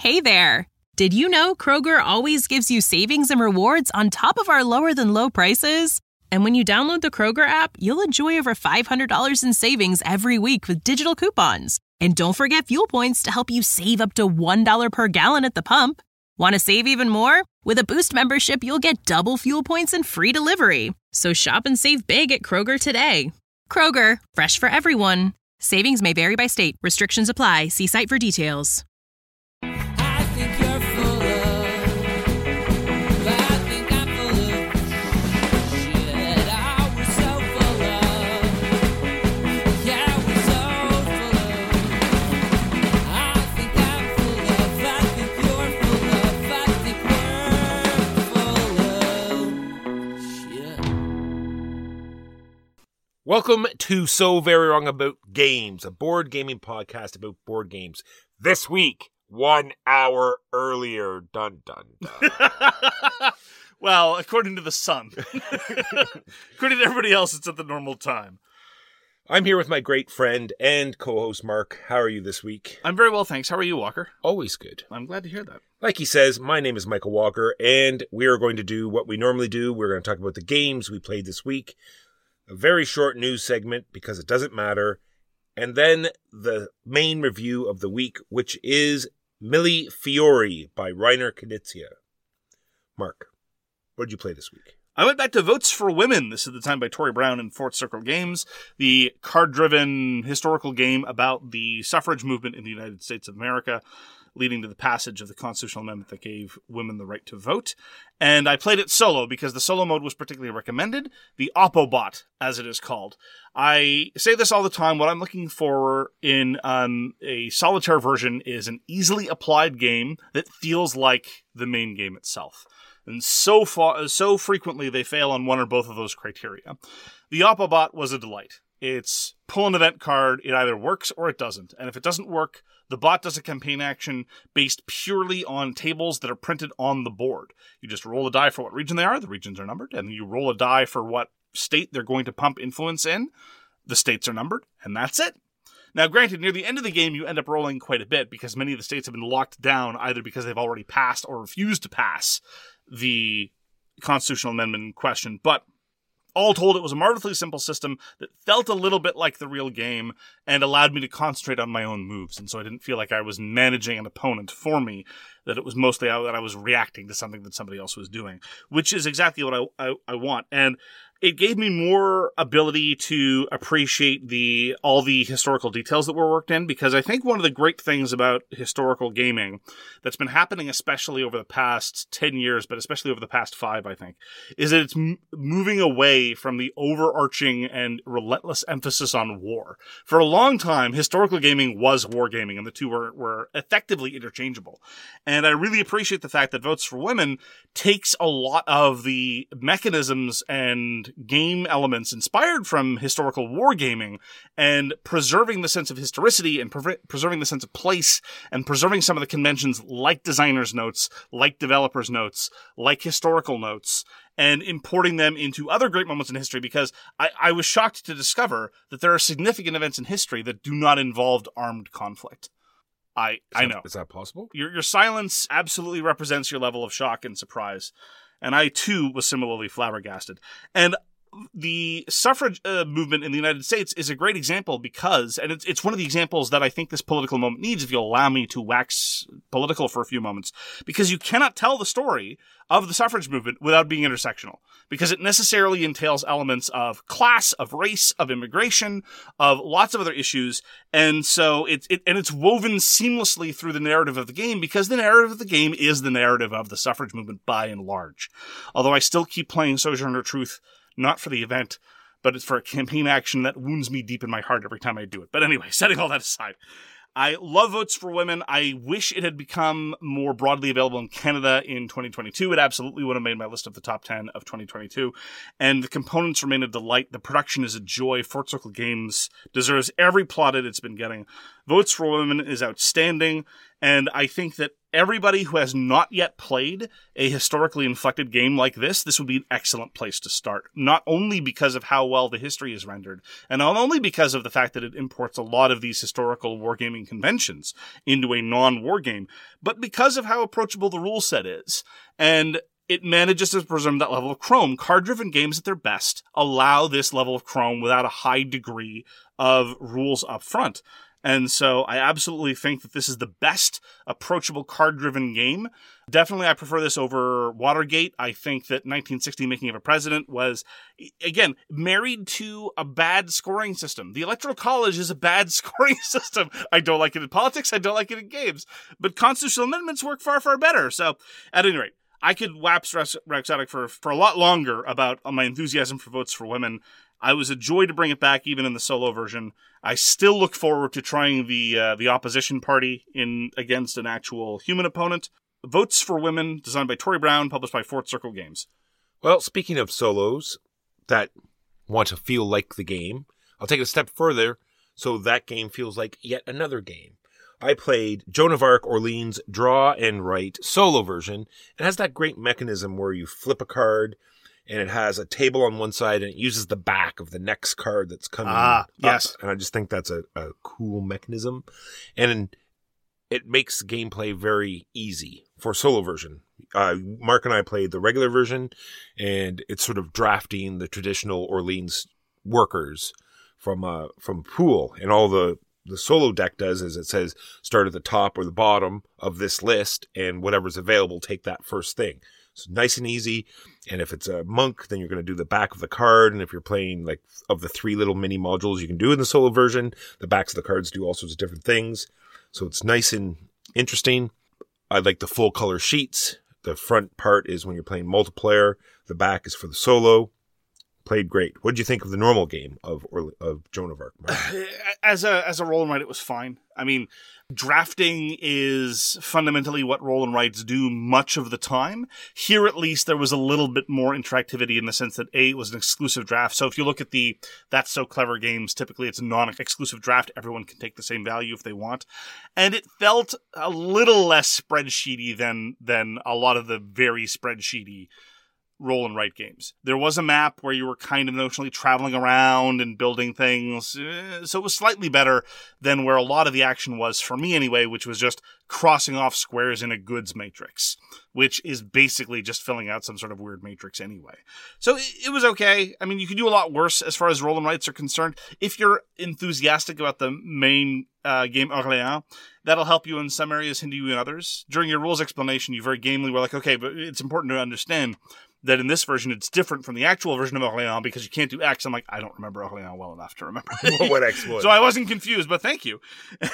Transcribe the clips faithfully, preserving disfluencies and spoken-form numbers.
Hey there! Did you know Kroger always gives you savings and rewards on top of our lower-than-low prices? And when you download the Kroger app, you'll enjoy over five hundred dollars in savings every week with digital coupons. And don't forget fuel points to help you save up to one dollar per gallon at the pump. Want to save even more? With a Boost membership, you'll get double fuel points and free delivery. So shop and save big at Kroger today. Kroger, fresh for everyone. Savings may vary by state. Restrictions apply. See site for details. I think you're full of, I think I'm full of shit. I was so full of, yeah, I was so full of. I think I'm full of, I think you're full of, I think we're full of shit. Welcome to So Very Wrong About Games, a board gaming podcast about board games. This week, one hour earlier. Dun, dun, dun. Well, according to the sun. According to everybody else, it's at the normal time. I'm here with my great friend and co-host Mark. How are you this week? I'm very well, thanks. How are you, Walker? Always good. I'm glad to hear that. Like he says, my name is Michael Walker, and we are going to do what we normally do. We're going to talk about the games we played this week. A very short news segment because it doesn't matter. And then the main review of the week, which is Mille Fiori by Reiner Knizia. Mark, what did you play this week? I went back to Votes for Women. This is the time by Tori Brown and Fourth Circle Games, the card-driven historical game about the suffrage movement in the United States of America, leading to the passage of the constitutional amendment that gave women the right to vote. And I played it solo because the solo mode was particularly recommended, the Oppobot, as it is called. I say this all the time. What I'm looking for in um, a solitaire version is an easily applied game that feels like the main game itself. And so far, so frequently they fail on one or both of those criteria. The Oppobot was a delight. It's pull an event card, it either works or it doesn't. And if it doesn't work, the bot does a campaign action based purely on tables that are printed on the board. You just roll a die for what region they are, the regions are numbered, and you roll a die for what state they're going to pump influence in, the states are numbered, and that's it. Now, granted, near the end of the game, you end up rolling quite a bit because many of the states have been locked down either because they've already passed or refused to pass the constitutional amendment in question, but all told, it was a marvelously simple system that felt a little bit like the real game and allowed me to concentrate on my own moves. And so I didn't feel like I was managing an opponent for me, that it was mostly that I was reacting to something that somebody else was doing, which is exactly what I, I, I want. And it gave me more ability to appreciate the all the historical details that were worked in, because I think one of the great things about historical gaming that's been happening, especially over the past ten years, but especially over the past five, I think, is that it's m- moving away from the overarching and relentless emphasis on war. For a long time, historical gaming was wargaming, and the two were, were effectively interchangeable. And I really appreciate the fact that Votes for Women takes a lot of the mechanisms and game elements inspired from historical wargaming and preserving the sense of historicity and pre- preserving the sense of place and preserving some of the conventions like designers' notes, like developers' notes, like historical notes, and importing them into other great moments in history, because I, I was shocked to discover that there are significant events in history that do not involve armed conflict. I, I know. Is that possible? Your, your silence absolutely represents your level of shock and surprise. And I, too, was similarly flabbergasted. And the suffrage uh, movement in the United States is a great example because, and it's, it's one of the examples that I think this political moment needs, if you'll allow me to wax political for a few moments, because you cannot tell the story of the suffrage movement without being intersectional, because it necessarily entails elements of class, of race, of immigration, of lots of other issues. And so it's, it, and it's woven seamlessly through the narrative of the game, because the narrative of the game is the narrative of the suffrage movement by and large. Although I still keep playing Sojourner Truth, not for the event, but it's for a campaign action that wounds me deep in my heart every time I do it. But anyway, setting all that aside, I love Votes for Women. I wish it had become more broadly available in Canada in twenty twenty-two. It absolutely would have made my list of the top ten of twenty twenty-two. And the components remain a delight. The production is a joy. Fourth Circle Games deserves every plaudit it's been getting. Votes for Women is outstanding. And I think that everybody who has not yet played a historically inflected game like this, this would be an excellent place to start. Not only because of how well the history is rendered, and not only because of the fact that it imports a lot of these historical wargaming conventions into a non-war game, but because of how approachable the rule set is. And it manages to preserve that level of chrome. Card-driven games at their best allow this level of chrome without a high degree of rules up front. And so I absolutely think that this is the best approachable card-driven game. Definitely, I prefer this over Watergate. I think that nineteen sixty Making of a President was, again, married to a bad scoring system. The Electoral College is a bad scoring system. I don't like it in politics. I don't like it in games. But constitutional amendments work far, far better. So, at any rate, I could wax Rhexotic for, for a lot longer about my enthusiasm for Votes for Women. I was a joy to bring it back, even in the solo version. I still look forward to trying the uh, the opposition party in against an actual human opponent. Votes for Women, designed by Tori Brown, published by Fourth Circle Games. Well, speaking of solos that want to feel like the game, I'll take it a step further so that game feels like yet another game. I played Joan of Arc Orleans Draw and Write solo version. It has that great mechanism where you flip a card and it has a table on one side and it uses the back of the next card that's coming Ah, up. yes. And I just think that's a, a cool mechanism. And it makes gameplay very easy for solo version. Uh, Mark and I played the regular version, and it's sort of drafting the traditional Orleans workers from uh, from pool. And all the, the solo deck does is it says start at the top or the bottom of this list, and whatever's available, take that first thing. So nice and easy. And if it's a monk, then you're going to do the back of the card. And if you're playing like of the three little mini modules you can do in the solo version, the backs of the cards do all sorts of different things. So it's nice and interesting. I like the full color sheets. The front part is when you're playing multiplayer. The back is for the solo. Played great. What did you think of the normal game of or, of Joan of Arc? As a as a roll and write, it was fine. I mean, drafting is fundamentally what roll and writes do much of the time. Here, at least, there was a little bit more interactivity in the sense that A, it was an exclusive draft. So if you look at the That's So Clever games, typically it's a non-exclusive draft. Everyone can take the same value if they want. And it felt a little less spreadsheety than than a lot of the very spreadsheety roll and write games. There was a map where you were kind of notionally traveling around and building things. So it was slightly better than where a lot of the action was, for me anyway, which was just crossing off squares in a goods matrix, which is basically just filling out some sort of weird matrix anyway. So it was okay. I mean, you could do a lot worse as far as roll and writes are concerned. If you're enthusiastic about the main uh, game Orléans, that'll help you in some areas, hinder you in others. During your rules explanation, you very gamely were like, okay, but it's important to understand that in this version, it's different from the actual version of Orléans because you can't do X. I'm like, I don't remember Orléans well enough to remember what X was. So I wasn't confused, but thank you.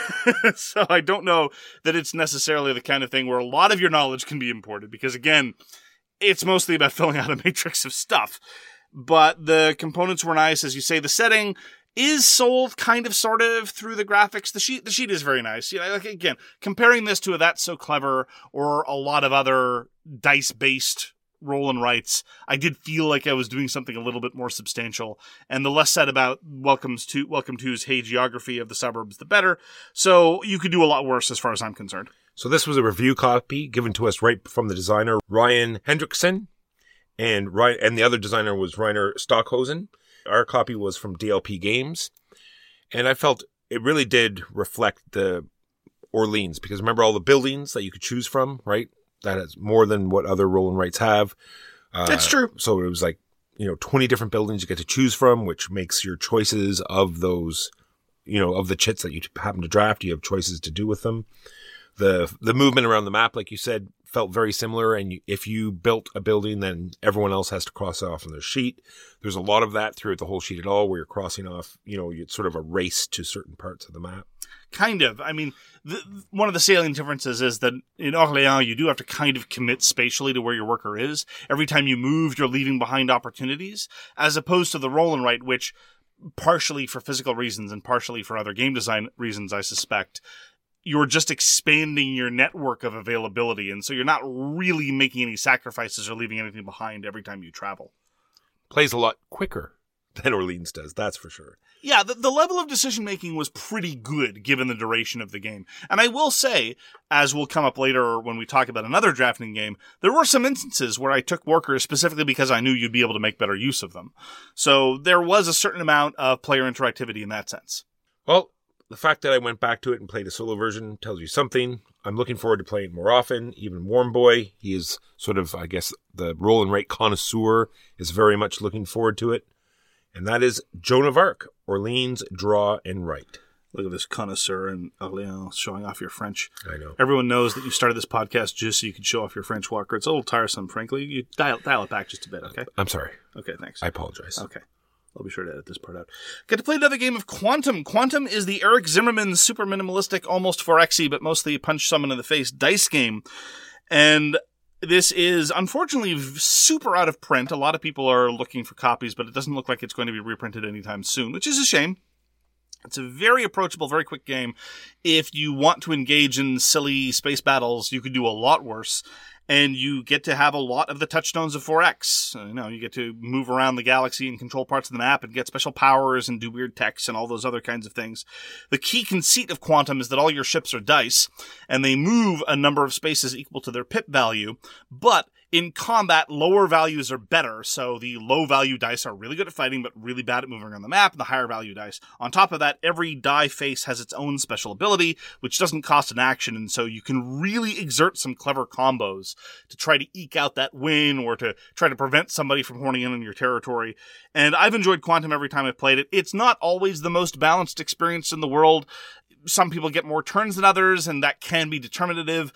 So I don't know that it's necessarily the kind of thing where a lot of your knowledge can be imported because, again, it's mostly about filling out a matrix of stuff. But the components were nice. As you say, the setting is sold kind of, sort of, through the graphics. The sheet, the sheet is very nice. You know, like, again, comparing this to a That's So Clever or a lot of other dice-based roll and writes, I did feel like I was doing something a little bit more substantial. And the less said about Welcome's to Welcome To's Hey Geography of the Suburbs, the better. So you could do a lot worse as far as I'm concerned. So this was a review copy given to us right from the designer, Ryan Hendrickson. And Ryan, and the other designer was Rainer Stockhosen. Our copy was from D L P Games. And I felt it really did reflect the Orleans, because remember all the buildings that you could choose from, right? That is more than what other roll and writes have. Uh, That's true. So it was like, you know, twenty different buildings you get to choose from, which makes your choices of those, you know, of the chits that you happen to draft, you have choices to do with them. The the movement around the map, like you said, felt very similar. And you, if you built a building, then everyone else has to cross it off on their sheet. There's a lot of that throughout the whole sheet at all, where you're crossing off, you know, it's sort of a race to certain parts of the map. Kind of. I mean, the, one of the salient differences is that in Orléans, you do have to kind of commit spatially to where your worker is. Every time you move, you're leaving behind opportunities, as opposed to the roll and write, which partially for physical reasons and partially for other game design reasons, I suspect, you're just expanding your network of availability. And so you're not really making any sacrifices or leaving anything behind every time you travel. Plays a lot quicker than Orleans does, that's for sure. Yeah, the, the level of decision-making was pretty good given the duration of the game. And I will say, as will come up later when we talk about another drafting game, there were some instances where I took workers specifically because I knew you'd be able to make better use of them. So there was a certain amount of player interactivity in that sense. Well, the fact that I went back to it and played a solo version tells you something. I'm looking forward to playing it more often. Even Warm Boy, he is sort of, I guess, the roll and rate connoisseur, is very much looking forward to it. And that is Joan of Arc, Orleans, Draw, and Write. Look at this connoisseur and Orleans showing off your French. I know. Everyone knows that you started this podcast just so you could show off your French, Walker. It's a little tiresome, frankly. You dial, dial it back just a bit, okay? I'm sorry. Okay, thanks. I apologize. Okay. I'll be sure to edit this part out. Get to play another game of Quantum. Quantum is the Eric Zimmerman super minimalistic, almost four X-y, but mostly punch someone in the face dice game. And this is, unfortunately, super out of print. A lot of people are looking for copies, but it doesn't look like it's going to be reprinted anytime soon, which is a shame. It's a very approachable, very quick game. If you want to engage in silly space battles, you could do a lot worse. And you get to have a lot of the touchstones of four X. You know, you get to move around the galaxy and control parts of the map and get special powers and do weird techs and all those other kinds of things. The key conceit of Quantum is that all your ships are dice, and they move a number of spaces equal to their pip value, but in combat, lower values are better, so the low-value dice are really good at fighting, but really bad at moving around the map, and the higher-value dice. On top of that, every die face has its own special ability, which doesn't cost an action, and so you can really exert some clever combos to try to eke out that win, or to try to prevent somebody from horning in on your territory. And I've enjoyed Quantum every time I've played it. It's not always the most balanced experience in the world. Some people get more turns than others, and that can be determinative.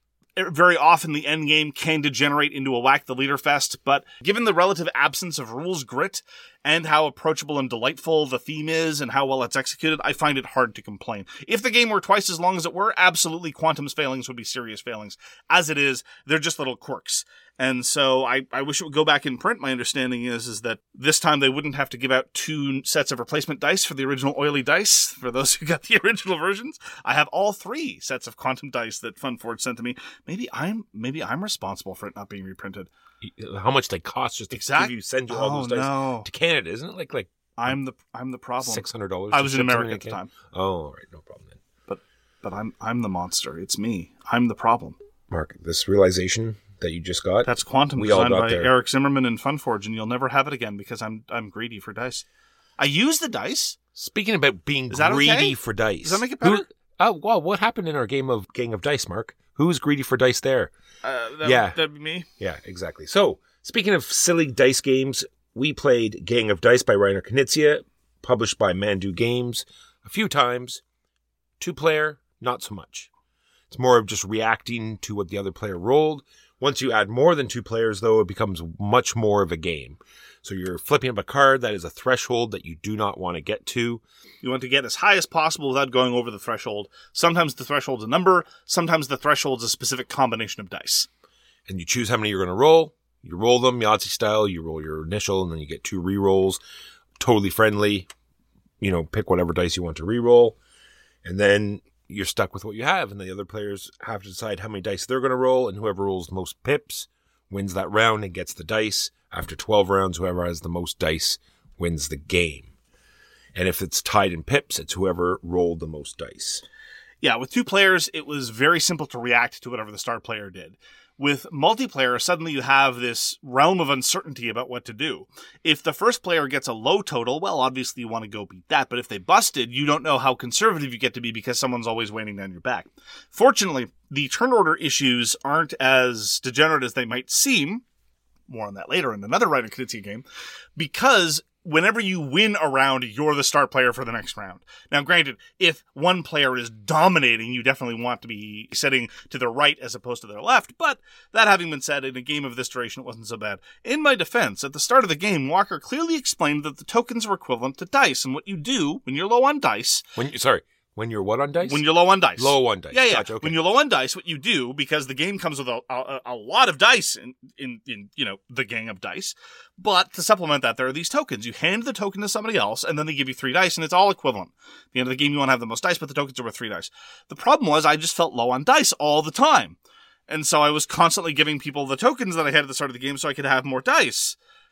Very often the end game can degenerate into a whack the leader fest, but given the relative absence of rules grit and how approachable and delightful the theme is and how well it's executed, I find it hard to complain. If the game were twice as long as it were, absolutely Quantum's failings would be serious failings. As it is, they're just little quirks. And so I, I wish it would go back in print. My understanding is, is that this time they wouldn't have to give out two sets of replacement dice for the original oily dice. For those who got the original versions, I have all three sets of Quantum dice that FunForge sent to me. Maybe I'm maybe I'm responsible for it not being reprinted. How much they cost just to Exact- give you, send you all Oh, those dice no. to Canada, isn't it? Like like I'm the I'm the problem. six hundred dollars. I was in America at the time, Oh, all right, no problem then. but but I'm I'm the monster. It's me. I'm the problem. Mark, this realization that you just got. That's Quantum, We all designed got by there. Eric Zimmerman and FunForge, and you'll never have it again because I'm I'm greedy for dice. I use the dice. Speaking about being Is that greedy okay? for dice. Does that make it Who- better? Oh, well, what happened in our game of Gang of Dice, Mark? Who's greedy for dice there? Uh, that, Yeah. that'd be me. Yeah, exactly. So, speaking of silly dice games, we played Gang of Dice by Reiner Knizia, published by Mandu Games, a few times. Two-player, not so much. It's more of just reacting to what the other player rolled. Once you add more than two players, though, it becomes much more of a game. So you're flipping up a card that is a threshold that you do not want to get to. You want to get as high as possible without going over the threshold. Sometimes the threshold's a number. Sometimes the threshold's a specific combination of dice. And you choose how many you're going to roll. You roll them, Yahtzee style. You roll your initial, and then you get two re-rolls. Totally friendly. You know, pick whatever dice you want to re-roll. And then you're stuck with what you have, and the other players have to decide how many dice they're going to roll, and whoever rolls the most pips wins that round and gets the dice. After twelve rounds, whoever has the most dice wins the game. And if it's tied in pips, it's whoever rolled the most dice. Yeah, with two players, it was very simple to react to whatever the star player did. With multiplayer, suddenly you have this realm of uncertainty about what to do. If the first player gets a low total, well, obviously you want to go beat that. But if they busted, you don't know how conservative you get to be because someone's always waiting down your back. Fortunately, the turn order issues aren't as degenerate as they might seem. More on that later in another Reiner Knizia game. Because whenever you win a round, you're the star player for the next round. Now, granted, if one player is dominating, you definitely want to be sitting to their right as opposed to their left. But that having been said, in a game of this duration, it wasn't so bad. In my defense, at the start of the game, Walker clearly explained that the tokens were equivalent to dice, and what you do when you're low on dice, When you, sorry, when you're what on dice? when you're low on dice. Low on dice. Yeah, yeah. Gotcha, okay. When you're low on dice, what you do, because the game comes with a, a, a lot of dice in, in, in, you know, the gang of dice, but to supplement that, there are these tokens. You hand the token to somebody else, and then they give you three dice, and it's all equivalent. At the end of the game, you want to have the most dice, but the tokens are worth three dice. The problem was I just felt low on dice all the time. And so I was constantly giving people the tokens that I had at the start of the game so I could have more dice.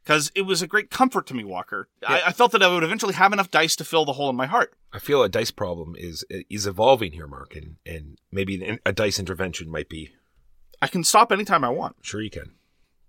because it was a great comfort to me, Walker. I, I felt that I would eventually have enough dice to fill the hole in my heart. I feel a dice problem is is evolving here, Mark, and, and maybe an- a dice intervention might be. I can stop anytime I want. Sure you can.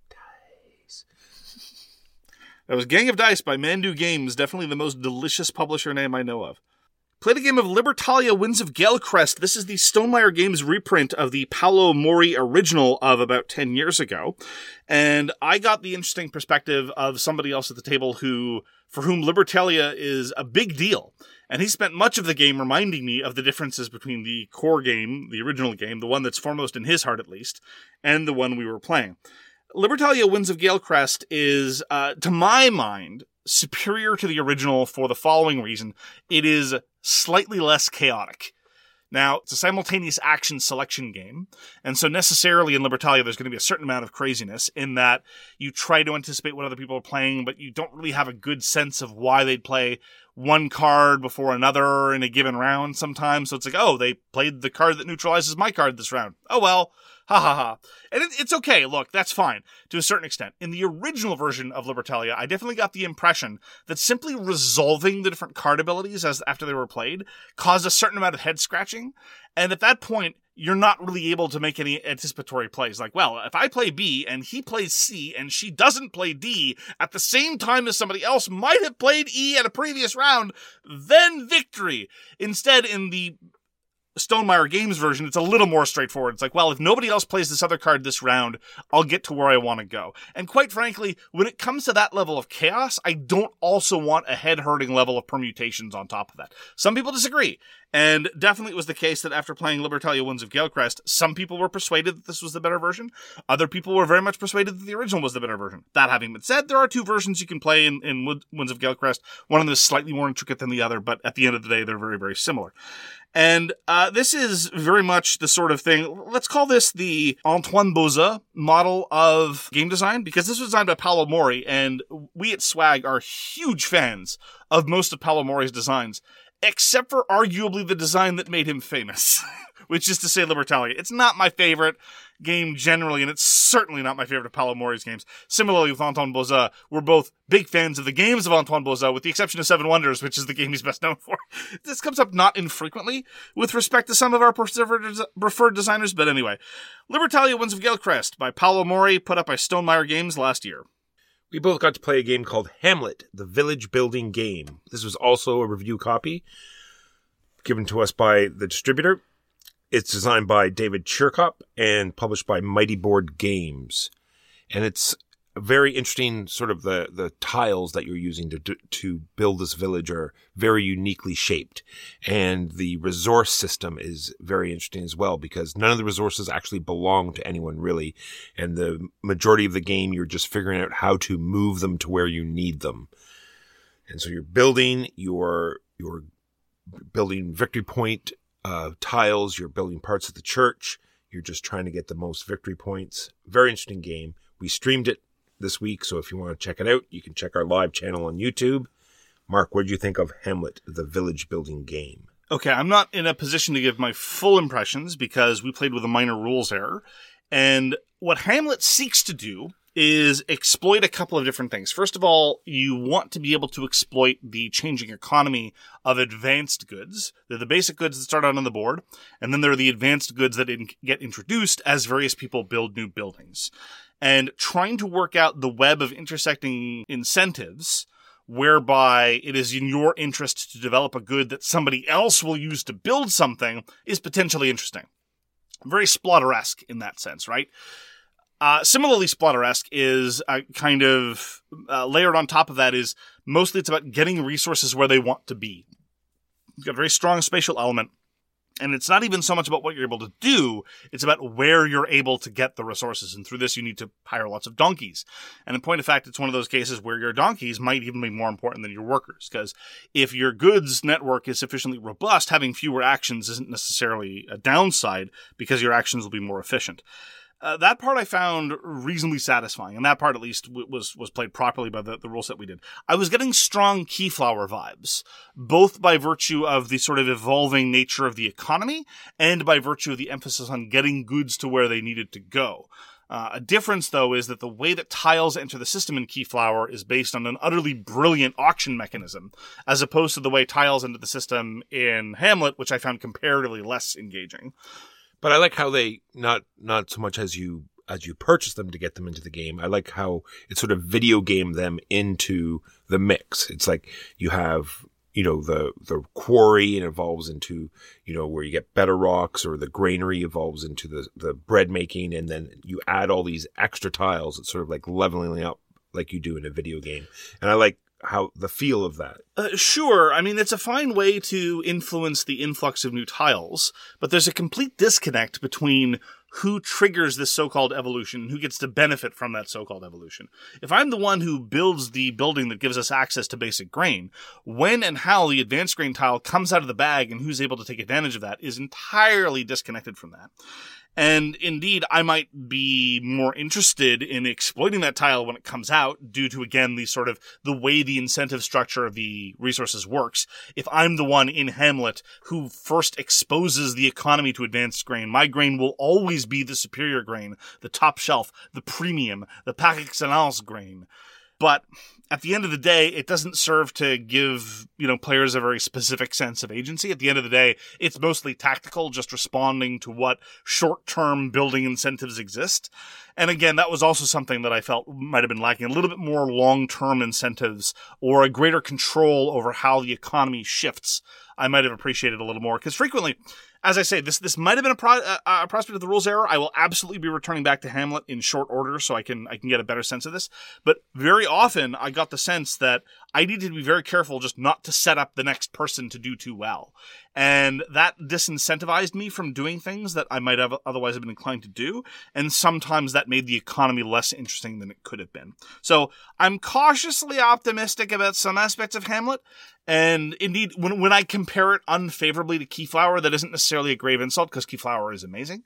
That was Gang of Dice by Mandu Games, definitely the most delicious publisher name I know of. Played a game of Libertalia Winds of Galecrest. This is the Stonemaier Games reprint of the Paolo Mori original of about ten years ago. And I got the interesting perspective of somebody else at the table who, for whom Libertalia is a big deal. And he spent much of the game reminding me of the differences between the core game, the original game, the one that's foremost in his heart at least, and the one we were playing. Libertalia Winds of Galecrest is, uh, to my mind, superior to the original for the following reason. It is slightly less chaotic. Now, it's a simultaneous action selection game, and so necessarily in Libertalia there's going to be a certain amount of craziness in that you try to anticipate what other people are playing, but you don't really have a good sense of why they'd play one card before another in a given round sometimes. So it's like, oh, they played the card that neutralizes my card this round. Oh, well. Ha ha ha. And it, it's okay. Look, that's fine to a certain extent. In the original version of Libertalia, I definitely got the impression that simply resolving the different card abilities as after they were played caused a certain amount of head scratching. And at that point, you're not really able to make any anticipatory plays. Like, well, if I play B and he plays C and she doesn't play D at the same time as somebody else might have played E at a previous round, then victory. Instead, in the Stonemaier Games version, it's a little more straightforward. It's like, well, if nobody else plays this other card this round, I'll get to where I want to go. And quite frankly, when it comes to that level of chaos, I don't also want a head-hurting level of permutations on top of that. Some people disagree. And definitely it was the case that after playing Libertalia Winds of Galecrest, some people were persuaded that this was the better version. Other people were very much persuaded that the original was the better version. That having been said, there are two versions you can play in, in Winds of Galecrest. One of them is slightly more intricate than the other, but at the end of the day, they're very, very similar. And uh, this is very much the sort of thing, let's call this the Antoine Bauza model of game design, because this was designed by Paolo Mori, and we at Swag are huge fans of most of Paolo Mori's designs, except for arguably the design that made him famous, which is to say Libertalia. It's not my favorite game generally, and it's certainly not my favorite of Paolo Mori's games. Similarly with Antoine Bauza, we're both big fans of the games of Antoine Bauza, with the exception of Seven Wonders, which is the game he's best known for. This comes up not infrequently with respect to some of our preferred designers, but anyway. Libertalia Winds of Galecrest by Paolo Mori, put up by Stonemaier Games last year. We both got to play a game called Hamlet, the village building game. This was also a review copy given to us by the distributor. It's designed by David Chirkop and published by Mighty Board Games. And it's a very interesting, sort of the, the tiles that you're using to to build this village are very uniquely shaped. And the resource system is very interesting as well, because none of the resources actually belong to anyone really. And the majority of the game, you're just figuring out how to move them to where you need them. And so you're building, you're, you're building victory point uh, tiles, you're building parts of the church, you're just trying to get the most victory points. Very interesting game. We streamed it this week, so if you want to check it out, you can check our live channel on YouTube. Mark, what did you think of Hamlet, the village building game? Okay, I'm not in a position to give my full impressions because we played with a minor rules error. And what Hamlet seeks to do is exploit a couple of different things. First of all, you want to be able to exploit the changing economy of advanced goods. They're the basic goods that start out on the board, and then there are the advanced goods that in- get introduced as various people build new buildings. And trying to work out the web of intersecting incentives whereby it is in your interest to develop a good that somebody else will use to build something is potentially interesting. Very Splotter-esque in that sense, right? Uh, similarly, Splotter-esque is a kind of uh, layered on top of that is mostly it's about getting resources where they want to be. It's got a very strong spatial element. And it's not even so much about what you're able to do, it's about where you're able to get the resources. And through this, you need to hire lots of donkeys. And in point of fact, it's one of those cases where your donkeys might even be more important than your workers. Because if your goods network is sufficiently robust, having fewer actions isn't necessarily a downside because your actions will be more efficient. Uh, that part I found reasonably satisfying, and that part at least w- was was played properly by the, the rule set we did. I was getting strong Keyflower vibes, both by virtue of the sort of evolving nature of the economy, and by virtue of the emphasis on getting goods to where they needed to go. Uh, a difference, though, is that the way that tiles enter the system in Keyflower is based on an utterly brilliant auction mechanism, as opposed to the way tiles enter the system in Hamlet, which I found comparatively less engaging. But I like how they, not not so much as you as you purchase them to get them into the game, I like how it sort of video game them into the mix. It's like you have, you know, the, the quarry, and it evolves into, you know, where you get better rocks, or the granary evolves into the, the bread making. And then you add all these extra tiles. It's sort of like leveling up like you do in a video game. And I like how the feel of that. Uh, sure. I mean, it's a fine way to influence the influx of new tiles, but there's a complete disconnect between who triggers this so-called evolution, who gets to benefit from that so-called evolution. If I'm the one who builds the building that gives us access to basic grain, when and how the advanced grain tile comes out of the bag and who's able to take advantage of that is entirely disconnected from that. And indeed, I might be more interested in exploiting that tile when it comes out due to, again, the sort of the way the incentive structure of the resources works. If I'm the one in Hamlet who first exposes the economy to advanced grain, my grain will always be the superior grain, the top shelf, the premium, the par excellence grain. But at the end of the day, it doesn't serve to give, you know, players a very specific sense of agency. At the end of the day, it's mostly tactical, just responding to what short-term building incentives exist. And again, that was also something that I felt might have been lacking, a little bit more long-term incentives or a greater control over how the economy shifts. I might have appreciated a little more, because frequently, as I say, this this might have been a, pro- a, a prospect of the rules error. I will absolutely be returning back to Hamlet in short order so I can I can get a better sense of this. But very often, I got the sense that I needed to be very careful just not to set up the next person to do too well. And that disincentivized me from doing things that I might have otherwise have been inclined to do. And sometimes that made the economy less interesting than it could have been. So I'm cautiously optimistic about some aspects of Hamlet. And indeed, when when I compare it unfavorably to Keyflower, that isn't necessarily a grave insult, because Keyflower is amazing.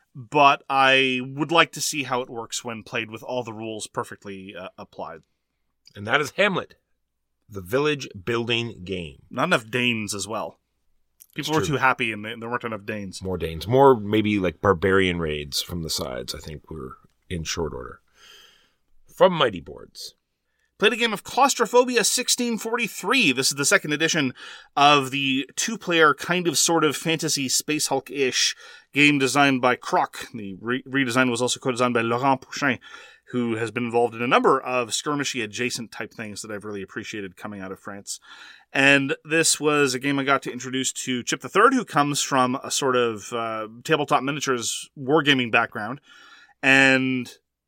But I would like to see how it works when played with all the rules perfectly uh, applied. And that is Hamlet, the village building game. Not enough Danes as well. People were too happy, and there weren't enough Danes. More Danes. More maybe like barbarian raids from the sides, I think, were in short order. From Mighty Boards. Played a game of Claustrophobia sixteen forty-three. This is the second edition of the two-player kind of sort of fantasy Space Hulk-ish game designed by Croc. The re- redesign was also co-designed by Laurent Pouchin, who has been involved in a number of skirmishy adjacent type things that I've really appreciated coming out of France. And this was a game I got to introduce to Chip the Third, who comes from a sort of uh, tabletop miniatures wargaming background. And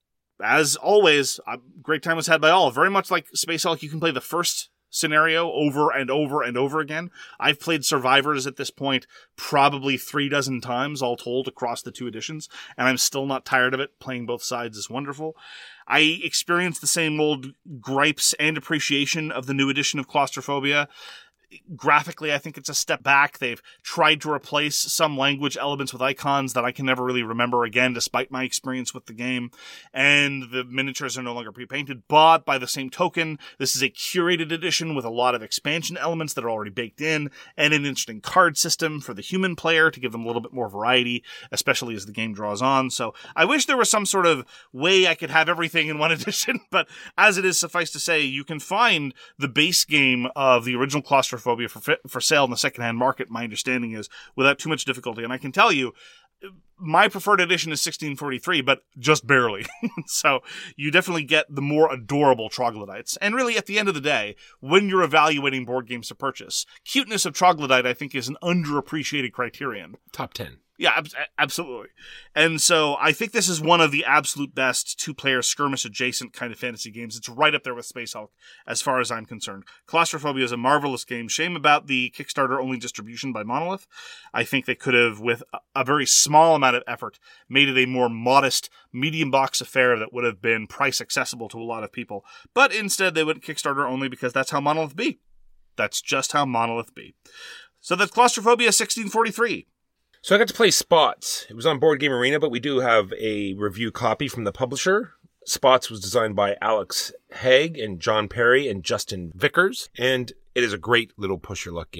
as always, a great time was had by all. Very much like Space Hulk, you can play the first scenario over and over and over again. I've played Survivors at this point probably three dozen times all told across the two editions, and I'm still not tired of it. Playing both sides is wonderful. I experienced the same old gripes and appreciation of the new edition of Claustrophobia. Graphically, I think it's a step back. They've tried to replace some language elements with icons that I can never really remember again, despite my experience with the game. And the miniatures are no longer pre-painted, but by the same token, this is a curated edition with a lot of expansion elements that are already baked in, and an interesting card system for the human player to give them a little bit more variety, especially as the game draws on. So I wish there was some sort of way I could have everything in one edition, but as it is, suffice to say, you can find the base game of the original Claustrophobia for for sale in the secondhand market, my understanding is, without too much difficulty. And I can tell you, my preferred edition is sixteen forty-three, but just barely. So you definitely get the more adorable troglodytes. And really, at the end of the day, when you're evaluating board games to purchase, cuteness of troglodyte, I think, is an underappreciated criterion. Top ten. Yeah, ab- absolutely. And so I think this is one of the absolute best two-player skirmish-adjacent kind of fantasy games. It's right up there with Space Hulk, as far as I'm concerned. Claustrophobia is a marvelous game. Shame about the Kickstarter-only distribution by Monolith. I think they could have, with a very small amount of effort, made it a more modest, medium-box affair that would have been price-accessible to a lot of people. But instead, they went Kickstarter-only because that's how Monolith be. That's just how Monolith be. So that's Claustrophobia sixteen forty-three. So I got to play Spots. It was on Board Game Arena, but we do have a review copy from the publisher. Spots was designed by Alex Haig and John Perry and Justin Vickers, and it is a great little push your luck game.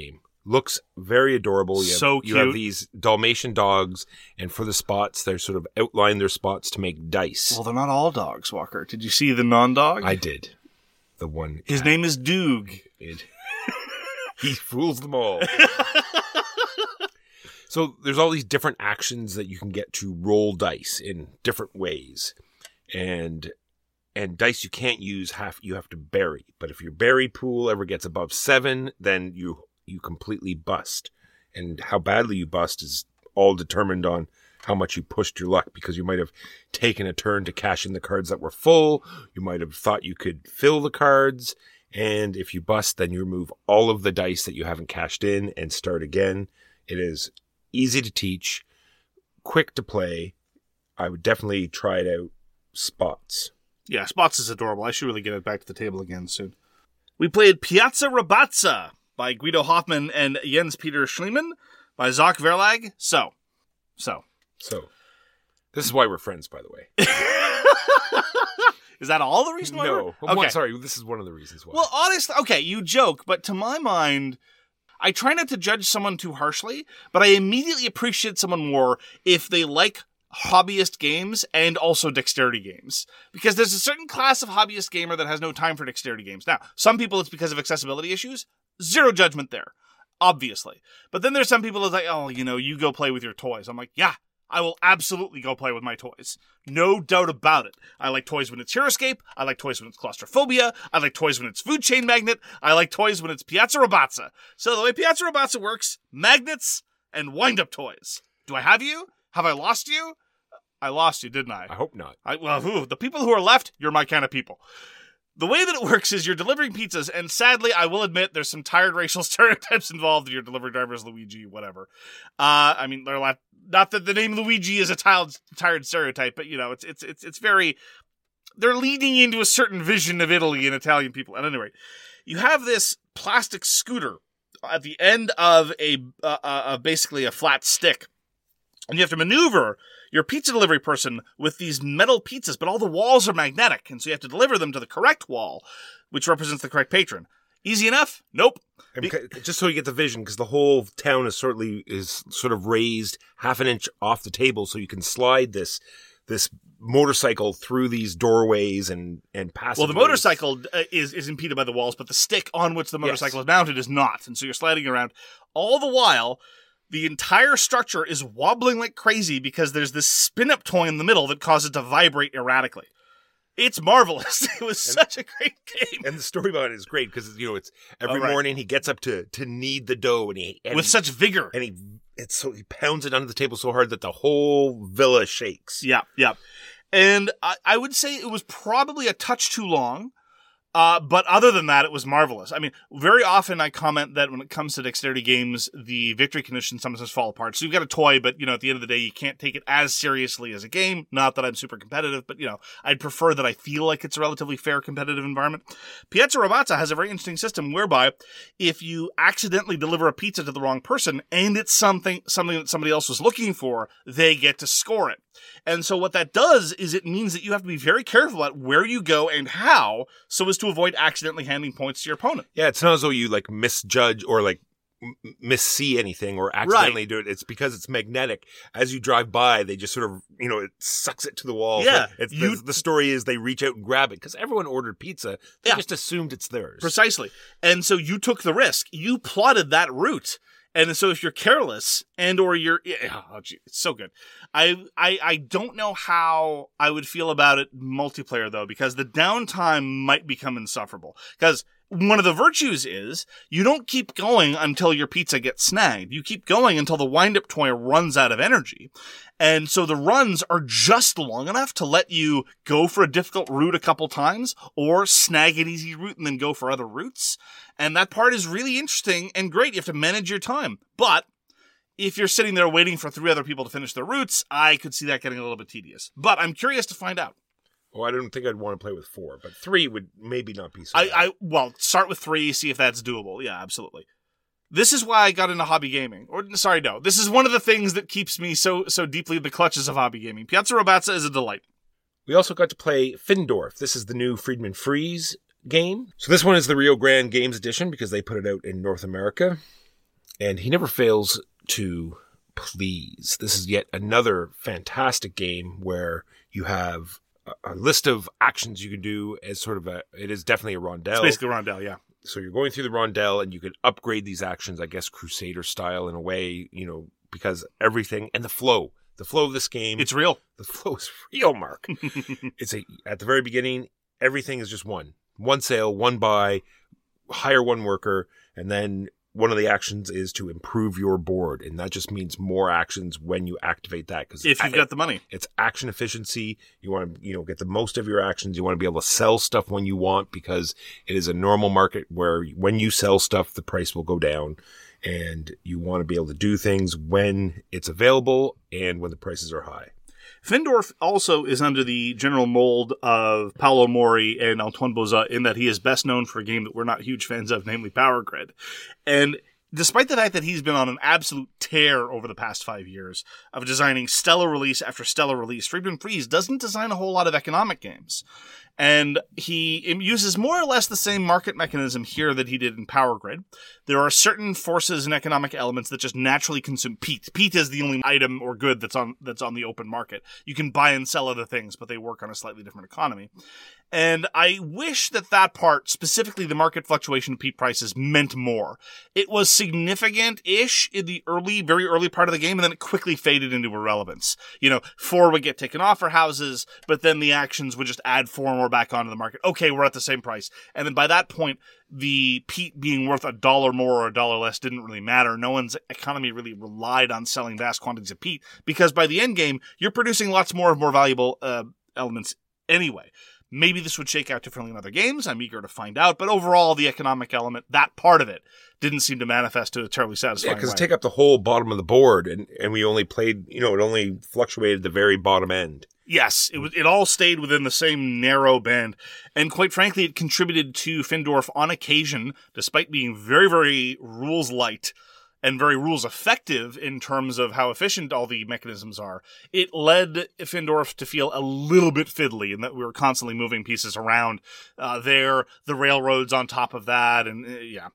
Looks very adorable. You have, So You have cute. these Dalmatian dogs, and for the spots, they're sort of outline their spots to make dice. Well, they're not all dogs, Walker. Did you see the non-dog? I did. The one. His name is Doog. It, he fools them all. So there's all these different actions that you can get to roll dice in different ways. And and dice you can't use, half you have to bury. But if your bury pool ever gets above seven, then you you completely bust. And how badly you bust is all determined on how much you pushed your luck, because you might have taken a turn to cash in the cards that were full. You might have thought you could fill the cards. And if you bust, then you remove all of the dice that you haven't cashed in and start again. It is easy to teach, quick to play. I would definitely try it out. Spots. Yeah, Spots is adorable. I should really get it back to the table again soon. We played Piazza Rabazza by Guido Hoffmann and Jens Peter Schliemann by Jacques Verlag. So, so. So, this is why we're friends, by the way. Is that all the reason why No. we're... One- sorry, this is one of the reasons why. Well, honestly, okay, you joke, but to my mind, I try not to judge someone too harshly, but I immediately appreciate someone more if they like hobbyist games and also dexterity games. Because there's a certain class of hobbyist gamer that has no time for dexterity games. Now, some people it's because of accessibility issues. Zero judgment there, obviously. But then there's some people that's like, oh, you know, you go play with your toys. I'm like, yeah, I will absolutely go play with my toys. No doubt about it. I like toys when it's Heroescape. I like toys when it's Claustrophobia. I like toys when it's Food Chain Magnet. I like toys when it's Piazza Rabazza. So the way Piazza Rabazza works, magnets and wind-up toys. Do I have you? Have I lost you? I lost you, didn't I? I hope not. I, well, whew, the people who are left, you're my kind of people. The way that it works is you're delivering pizzas, and sadly, I will admit, there's some tired racial stereotypes involved. Your delivery driver is Luigi, whatever. Uh, I mean, they're left, not that the name Luigi is a tired, tired stereotype, but you know, it's it's it's it's very. They're leading into a certain vision of Italy and Italian people. At any rate, you have this plastic scooter at the end of a uh, uh, basically a flat stick, and you have to maneuver your pizza delivery person with these metal pizzas, but all the walls are magnetic, and so you have to deliver them to the correct wall, which represents the correct patron. Easy enough? Nope. And beca- just so you get the vision, because the whole town is sort of, is sort of raised half an inch off the table, so you can slide this this motorcycle through these doorways and and pass. Well, the motorcycle uh, is is impeded by the walls, but the stick on which the motorcycle Yes. is mounted is not, and so you're sliding around. All the while, the entire structure is wobbling like crazy because there's this spin-up toy in the middle that causes it to vibrate erratically. It's marvelous. It was such a great game. And the story about it is great because, you know, it's every Oh, right. morning he gets up to to knead the dough and he and With he, such vigor. and he it's so he pounds it under the table so hard that the whole villa shakes. Yeah, yeah. And I, I would say it was probably a touch too long. Uh, but other than that, it was marvelous. I mean, very often I comment that when it comes to dexterity games, the victory conditions sometimes fall apart. So you've got a toy, but, you know, at the end of the day, you can't take it as seriously as a game. Not that I'm super competitive, but, you know, I'd prefer that I feel like it's a relatively fair competitive environment. Piazza Rabazza has a very interesting system whereby if you accidentally deliver a pizza to the wrong person and it's something, something that somebody else was looking for, they get to score it. And so what that does is it means that you have to be very careful about where you go and how so as to avoid accidentally handing points to your opponent. Yeah, it's not as though you like misjudge or like m- missee anything or accidentally do it. It's because it's magnetic. As you drive by, they just sort of, you know, it sucks it to the wall. Yeah, It's, you- the, the story is they reach out and grab it because everyone ordered pizza. They Yeah. just assumed it's theirs. Precisely. And so you took the risk. You plotted that route. And so if you're careless and or you're, yeah, oh, gee, it's so good. I, I, I don't know how I would feel about it multiplayer though, because the downtime might become insufferable. Because one of the virtues is you don't keep going until your pizza gets snagged. You keep going until the wind-up toy runs out of energy. And so the runs are just long enough to let you go for a difficult route a couple times or snag an easy route and then go for other routes. And that part is really interesting and great. You have to manage your time. But if you're sitting there waiting for three other people to finish their routes, I could see that getting a little bit tedious. But I'm curious to find out. Oh, I don't think I'd want to play with four, but three would maybe not be so I, bad. I well, start with three, see if that's doable. Yeah, absolutely. This is why I got into hobby gaming. Or sorry, no. This is one of the things that keeps me so so deeply in the clutches of hobby gaming. Piazza Rabazza is a delight. We also got to play Findorf. This is the new Friedman Freeze game. So this one is the Rio Grande Games edition because they put it out in North America. And he never fails to please. This is yet another fantastic game where you have a, a list of actions you can do as sort of a, it is definitely a rondel. It's basically rondel, yeah. So you're going through the rondel and you can upgrade these actions, I guess, Crusader style in a way, you know, because everything and the flow, the flow of this game. It's real. The flow is real, Mark. It's a, at the very beginning, everything is just one, one sale, one buy, hire one worker, and then one of the actions is to improve your board, and that just means more actions when you activate that. Because if you've got the money, it's action efficiency. You want to, you know, get the most of your actions. You want to be able to sell stuff when you want, because it is a normal market where when you sell stuff, the price will go down, and you want to be able to do things when it's available and when the prices are high. Findorf also is under the general mold of Paolo Mori and Antoine Bozat in that he is best known for a game that we're not huge fans of, namely Power Grid. And despite the fact that he's been on an absolute tear over the past five years of designing stellar release after stellar release, Friedman Freeze doesn't design a whole lot of economic games. And he uses more or less the same market mechanism here that he did in Power Grid. There are certain forces and economic elements that just naturally consume peat. Peat is the only item or good that's on that's on the open market. You can buy and sell other things, but they work on a slightly different economy. And I wish that that part, specifically the market fluctuation of peat prices, meant more. It was significant-ish in the early, very early part of the game, and then it quickly faded into irrelevance. You know, four would get taken off for houses, but then the actions would just add four more back onto the market. Okay, we're at the same price. And then by that point, the peat being worth a dollar more or a dollar less didn't really matter. No one's economy really relied on selling vast quantities of peat, because by the end game, you're producing lots more of more valuable uh, elements anyway. Maybe this would shake out differently in other games. I'm eager to find out. But overall, the economic element, that part of it, didn't seem to manifest to a terribly satisfying Yeah, because way. it take up the whole bottom of the board, and, and we only played, you know, it only fluctuated the very bottom end. Yes, it was. It all stayed within the same narrow band. And quite frankly, it contributed to Findorf on occasion, despite being very, very rules light and very rules effective in terms of how efficient all the mechanisms are. It led Findorf to feel a little bit fiddly in that we were constantly moving pieces around uh, there, the railroads on top of that, and uh, yeah.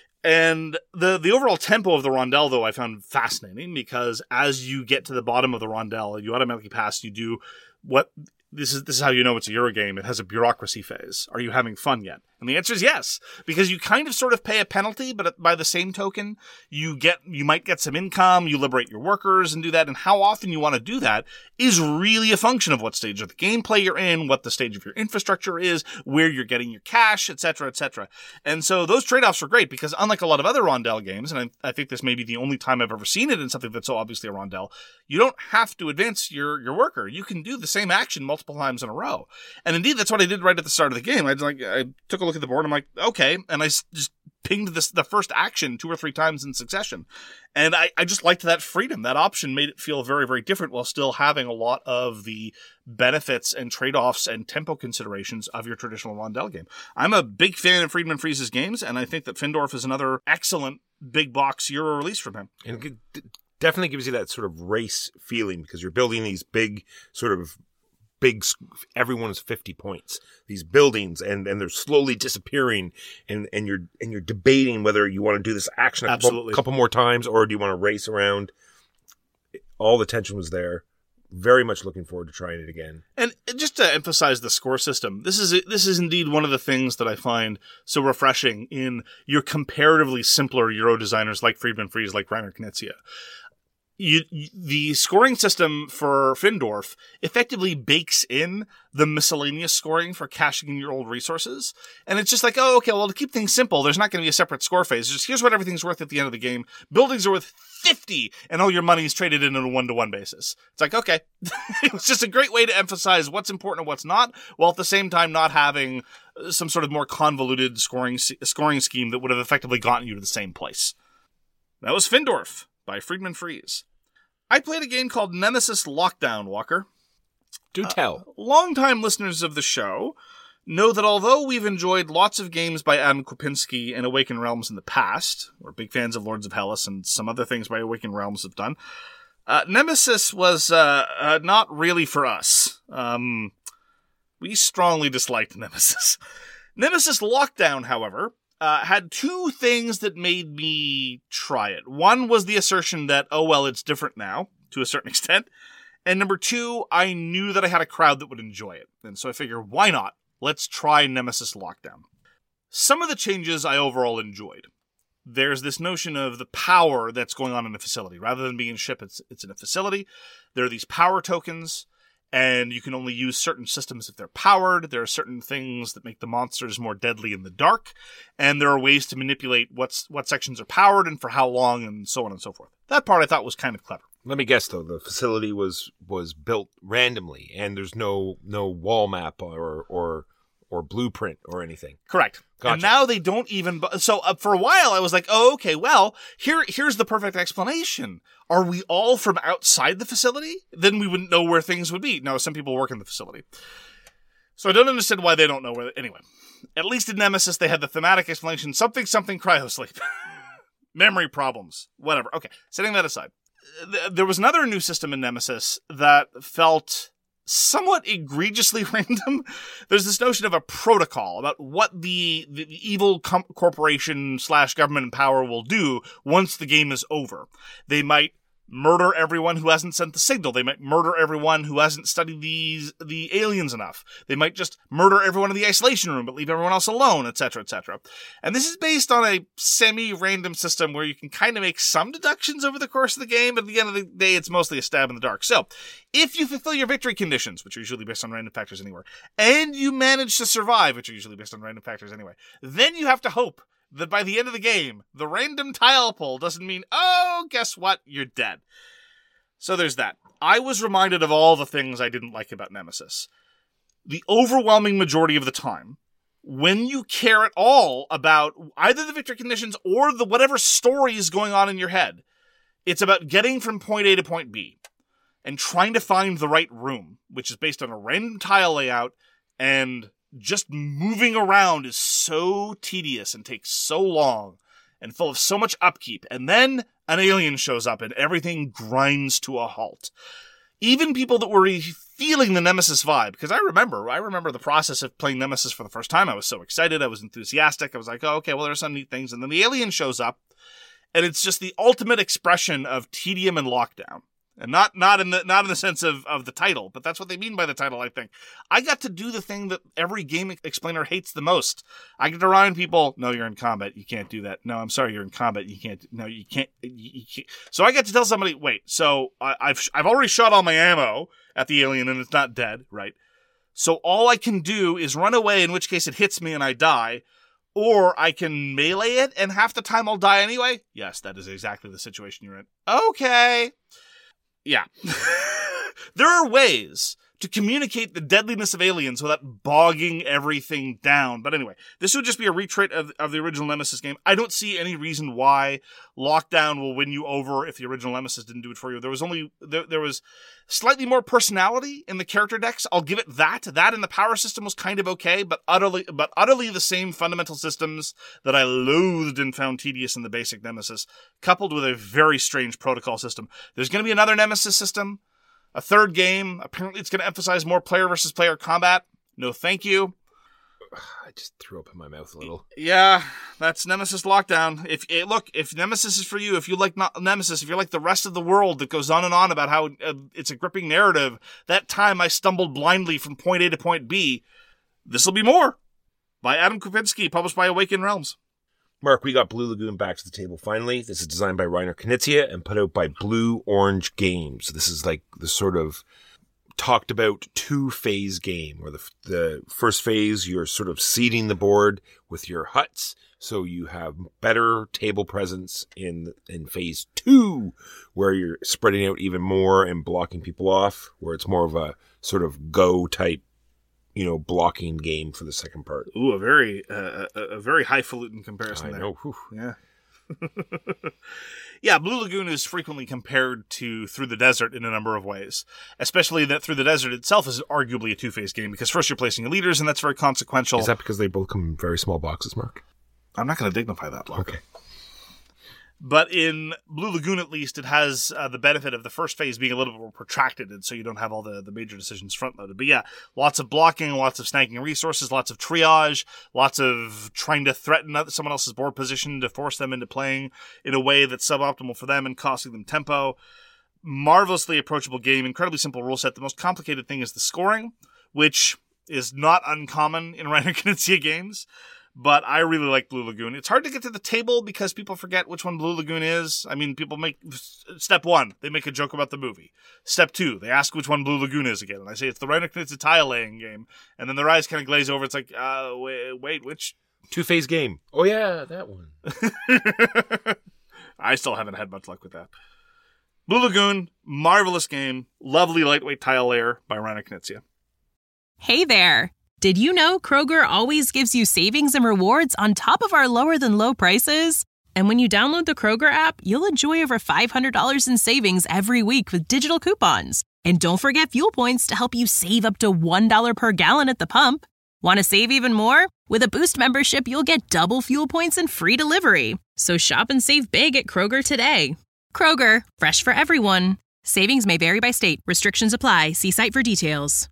And the the overall tempo of the rondel, though, I found fascinating, because as you get to the bottom of the rondel, you automatically pass, you do what... This is this is how you know it's a Eurogame. It has a bureaucracy phase. Are you having fun yet? And the answer is yes, because you kind of sort of pay a penalty, but by the same token, you get you might get some income, you liberate your workers and do that, and how often you want to do that is really a function of what stage of the gameplay you're in, what the stage of your infrastructure is, where you're getting your cash, et cetera, et cetera. And so those trade-offs were great, because unlike a lot of other rondel games, and I, I think this may be the only time I've ever seen it in something that's so obviously a rondel, you don't have to advance your, your worker. You can do the same action multiple times in a row. And indeed, that's what I did right at the start of the game. I like I took a look at the board, I'm like, okay, and I just pinged this the first action two or three times in succession. And I, I just liked that freedom. That option made it feel very, very different while still having a lot of the benefits and trade-offs and tempo considerations of your traditional rondel game. I'm a big fan of Friedman Freeze's games, and I think that Findorf is another excellent big box Euro release from him. And it definitely gives you that sort of race feeling, because you're building these big sort of big, everyone's fifty points, these buildings, and, and they're slowly disappearing, and, and you're, and you're debating whether you want to do this action a couple, couple more times, or do you want to race around. All the tension was there. Very much looking forward to trying it again. And just to emphasize the score system, this is this is indeed one of the things that I find so refreshing in your comparatively simpler Euro designers like Friedman Freeze, like Rainer Knizia. You, you, the scoring system for Findorf effectively bakes in the miscellaneous scoring for cashing in your old resources. And it's just like, oh, okay, well, to keep things simple, there's not going to be a separate score phase. It's just here's what everything's worth at the end of the game. Buildings are worth fifty, and all your money is traded in on a one-to-one basis. It's like, okay. It was just a great way to emphasize what's important and what's not, while at the same time not having some sort of more convoluted scoring scoring scheme that would have effectively gotten you to the same place. That was Findorf by Friedman Freeze. I played a game called Nemesis Lockdown, Walker. Do tell. Uh, longtime listeners of the show know that although we've enjoyed lots of games by Adam Kwapinski and Awakened Realms in the past, we're big fans of Lords of Hellas and some other things by Awakened Realms have done, uh, Nemesis was uh, uh, not really for us. Um, we strongly disliked Nemesis. Nemesis Lockdown, however, uh, had two things that made me try it. One was the assertion that, oh, well, it's different now, to a certain extent. And number two, I knew that I had a crowd that would enjoy it. And so I figured, why not? Let's try Nemesis Lockdown. Some of the changes I overall enjoyed. There's this notion of the power that's going on in a facility. Rather than being a ship, it's, it's in a facility. There are these power tokens, and you can only use certain systems if they're powered. There are certain things that make the monsters more deadly in the dark, and there are ways to manipulate what's, what sections are powered and for how long, and so on and so forth. That part I thought was kind of clever. Let me guess, though. The facility was was built randomly, and there's no no wall map or or or blueprint or anything. Correct. Gotcha. And now they don't even... So uh, for a while, I was like, oh, okay, well, here here's the perfect explanation. Are we all from outside the facility? Then we wouldn't know where things would be. No, some people work in the facility. So I don't understand why they don't know where... Anyway, at least in Nemesis, they had the thematic explanation, something, something, cryosleep. Memory problems. Whatever. Okay, setting that aside. There was another new system in Nemesis that felt somewhat egregiously random. There's this notion of a protocol about what the, the evil com- corporation slash government in power will do once the game is over. They might murder everyone who hasn't sent the signal. They might murder everyone who hasn't studied these the aliens enough. They might just murder everyone in the isolation room but leave everyone else alone, et cetera, et cetera. And this is based on a semi-random system where you can kind of make some deductions over the course of the game, but at the end of the day, it's mostly a stab in the dark. So, if you fulfill your victory conditions, which are usually based on random factors anyway, and you manage to survive, which are usually based on random factors anyway, then you have to hope that by the end of the game, the random tile pull doesn't mean, oh, guess what? You're dead. So there's that. I was reminded of all the things I didn't like about Nemesis. The overwhelming majority of the time, when you care at all about either the victory conditions or the whatever story is going on in your head, it's about getting from point A to point B and trying to find the right room, which is based on a random tile layout, and just moving around is so tedious and takes so long and full of so much upkeep. And then an alien shows up and everything grinds to a halt. Even people that were feeling the Nemesis vibe, because I remember, I remember the process of playing Nemesis for the first time. I was so excited. I was enthusiastic. I was like, oh, okay, well, there's some neat things. And then the alien shows up and it's just the ultimate expression of tedium and lockdown. And not not in the not in the sense of, of the title, but that's what they mean by the title, I think. I got to do the thing that every game explainer hates the most. I get to remind people, no, you're in combat, you can't do that. No, I'm sorry, you're in combat, you can't. No, you can't. You, you can't. So I get to tell somebody, wait, so I, I've I've already shot all my ammo at the alien and it's not dead, right? So all I can do is run away, in which case it hits me and I die. Or I can melee it and half the time I'll die anyway. Yes, that is exactly the situation you're in. Okay. Yeah. There are ways to communicate the deadliness of aliens without bogging everything down. But anyway, this would just be a retread of, of the original Nemesis game. I don't see any reason why Lockdown will win you over if the original Nemesis didn't do it for you. There was only, there, there was slightly more personality in the character decks. I'll give it that. That and the power system was kind of okay, but utterly, but utterly the same fundamental systems that I loathed and found tedious in the basic Nemesis, coupled with a very strange protocol system. There's going to be another Nemesis system. A third game. Apparently it's going to emphasize more player versus player combat. No thank you. I just threw up in my mouth a little. Yeah, that's Nemesis Lockdown. If eh, look, if Nemesis is for you, if you like not Nemesis, if you're like the rest of the world that goes on and on about how uh, it's a gripping narrative, that time I stumbled blindly from point A to point B, this'll be more. By Adam Kopinski, published by Awaken Realms. Mark, we got Blue Lagoon back to the table finally. This is designed by Reiner Knizia and put out by Blue Orange Games. This is like the sort of talked about two-phase game, where the the first phase, you're sort of seeding the board with your huts, so you have better table presence in in phase two, where you're spreading out even more and blocking people off, where it's more of a sort of go type, you know, blocking game for the second part. Ooh, a very uh, a, a very highfalutin comparison I there. know. Whew. Yeah. Yeah, Blue Lagoon is frequently compared to Through the Desert in a number of ways, especially that Through the Desert itself is arguably a two-phase game, because first you're placing your leaders, and that's very consequential. Is that because they both come in very small boxes, Mark? I'm not going to dignify that, Mark. Okay. But in Blue Lagoon, at least, it has uh, the benefit of the first phase being a little bit more protracted, and so you don't have all the, the major decisions front-loaded. But yeah, lots of blocking, lots of snagging resources, lots of triage, lots of trying to threaten someone else's board position to force them into playing in a way that's suboptimal for them and costing them tempo. Marvelously approachable game, incredibly simple rule set. The most complicated thing is the scoring, which is not uncommon in Reiner Knizia games. But I really like Blue Lagoon. It's hard to get to the table because people forget which one Blue Lagoon is. I mean, people make... Step one, they make a joke about the movie. Step two, they ask which one Blue Lagoon is again. And I say, it's the Reiner Knizia tile-laying game. And then their eyes kind of glaze over. It's like, uh, wait, wait which... Two-phase game. Oh, yeah, that one. I still haven't had much luck with that. Blue Lagoon, marvelous game. Lovely lightweight tile layer by Reiner Knizia. Hey there! Did you know Kroger always gives you savings and rewards on top of our lower-than-low prices? And when you download the Kroger app, you'll enjoy over five hundred dollars in savings every week with digital coupons. And don't forget fuel points to help you save up to one dollar per gallon at the pump. Want to save even more? With a Boost membership, you'll get double fuel points and free delivery. So shop and save big at Kroger today. Kroger, fresh for everyone. Savings may vary by state. Restrictions apply. See site for details.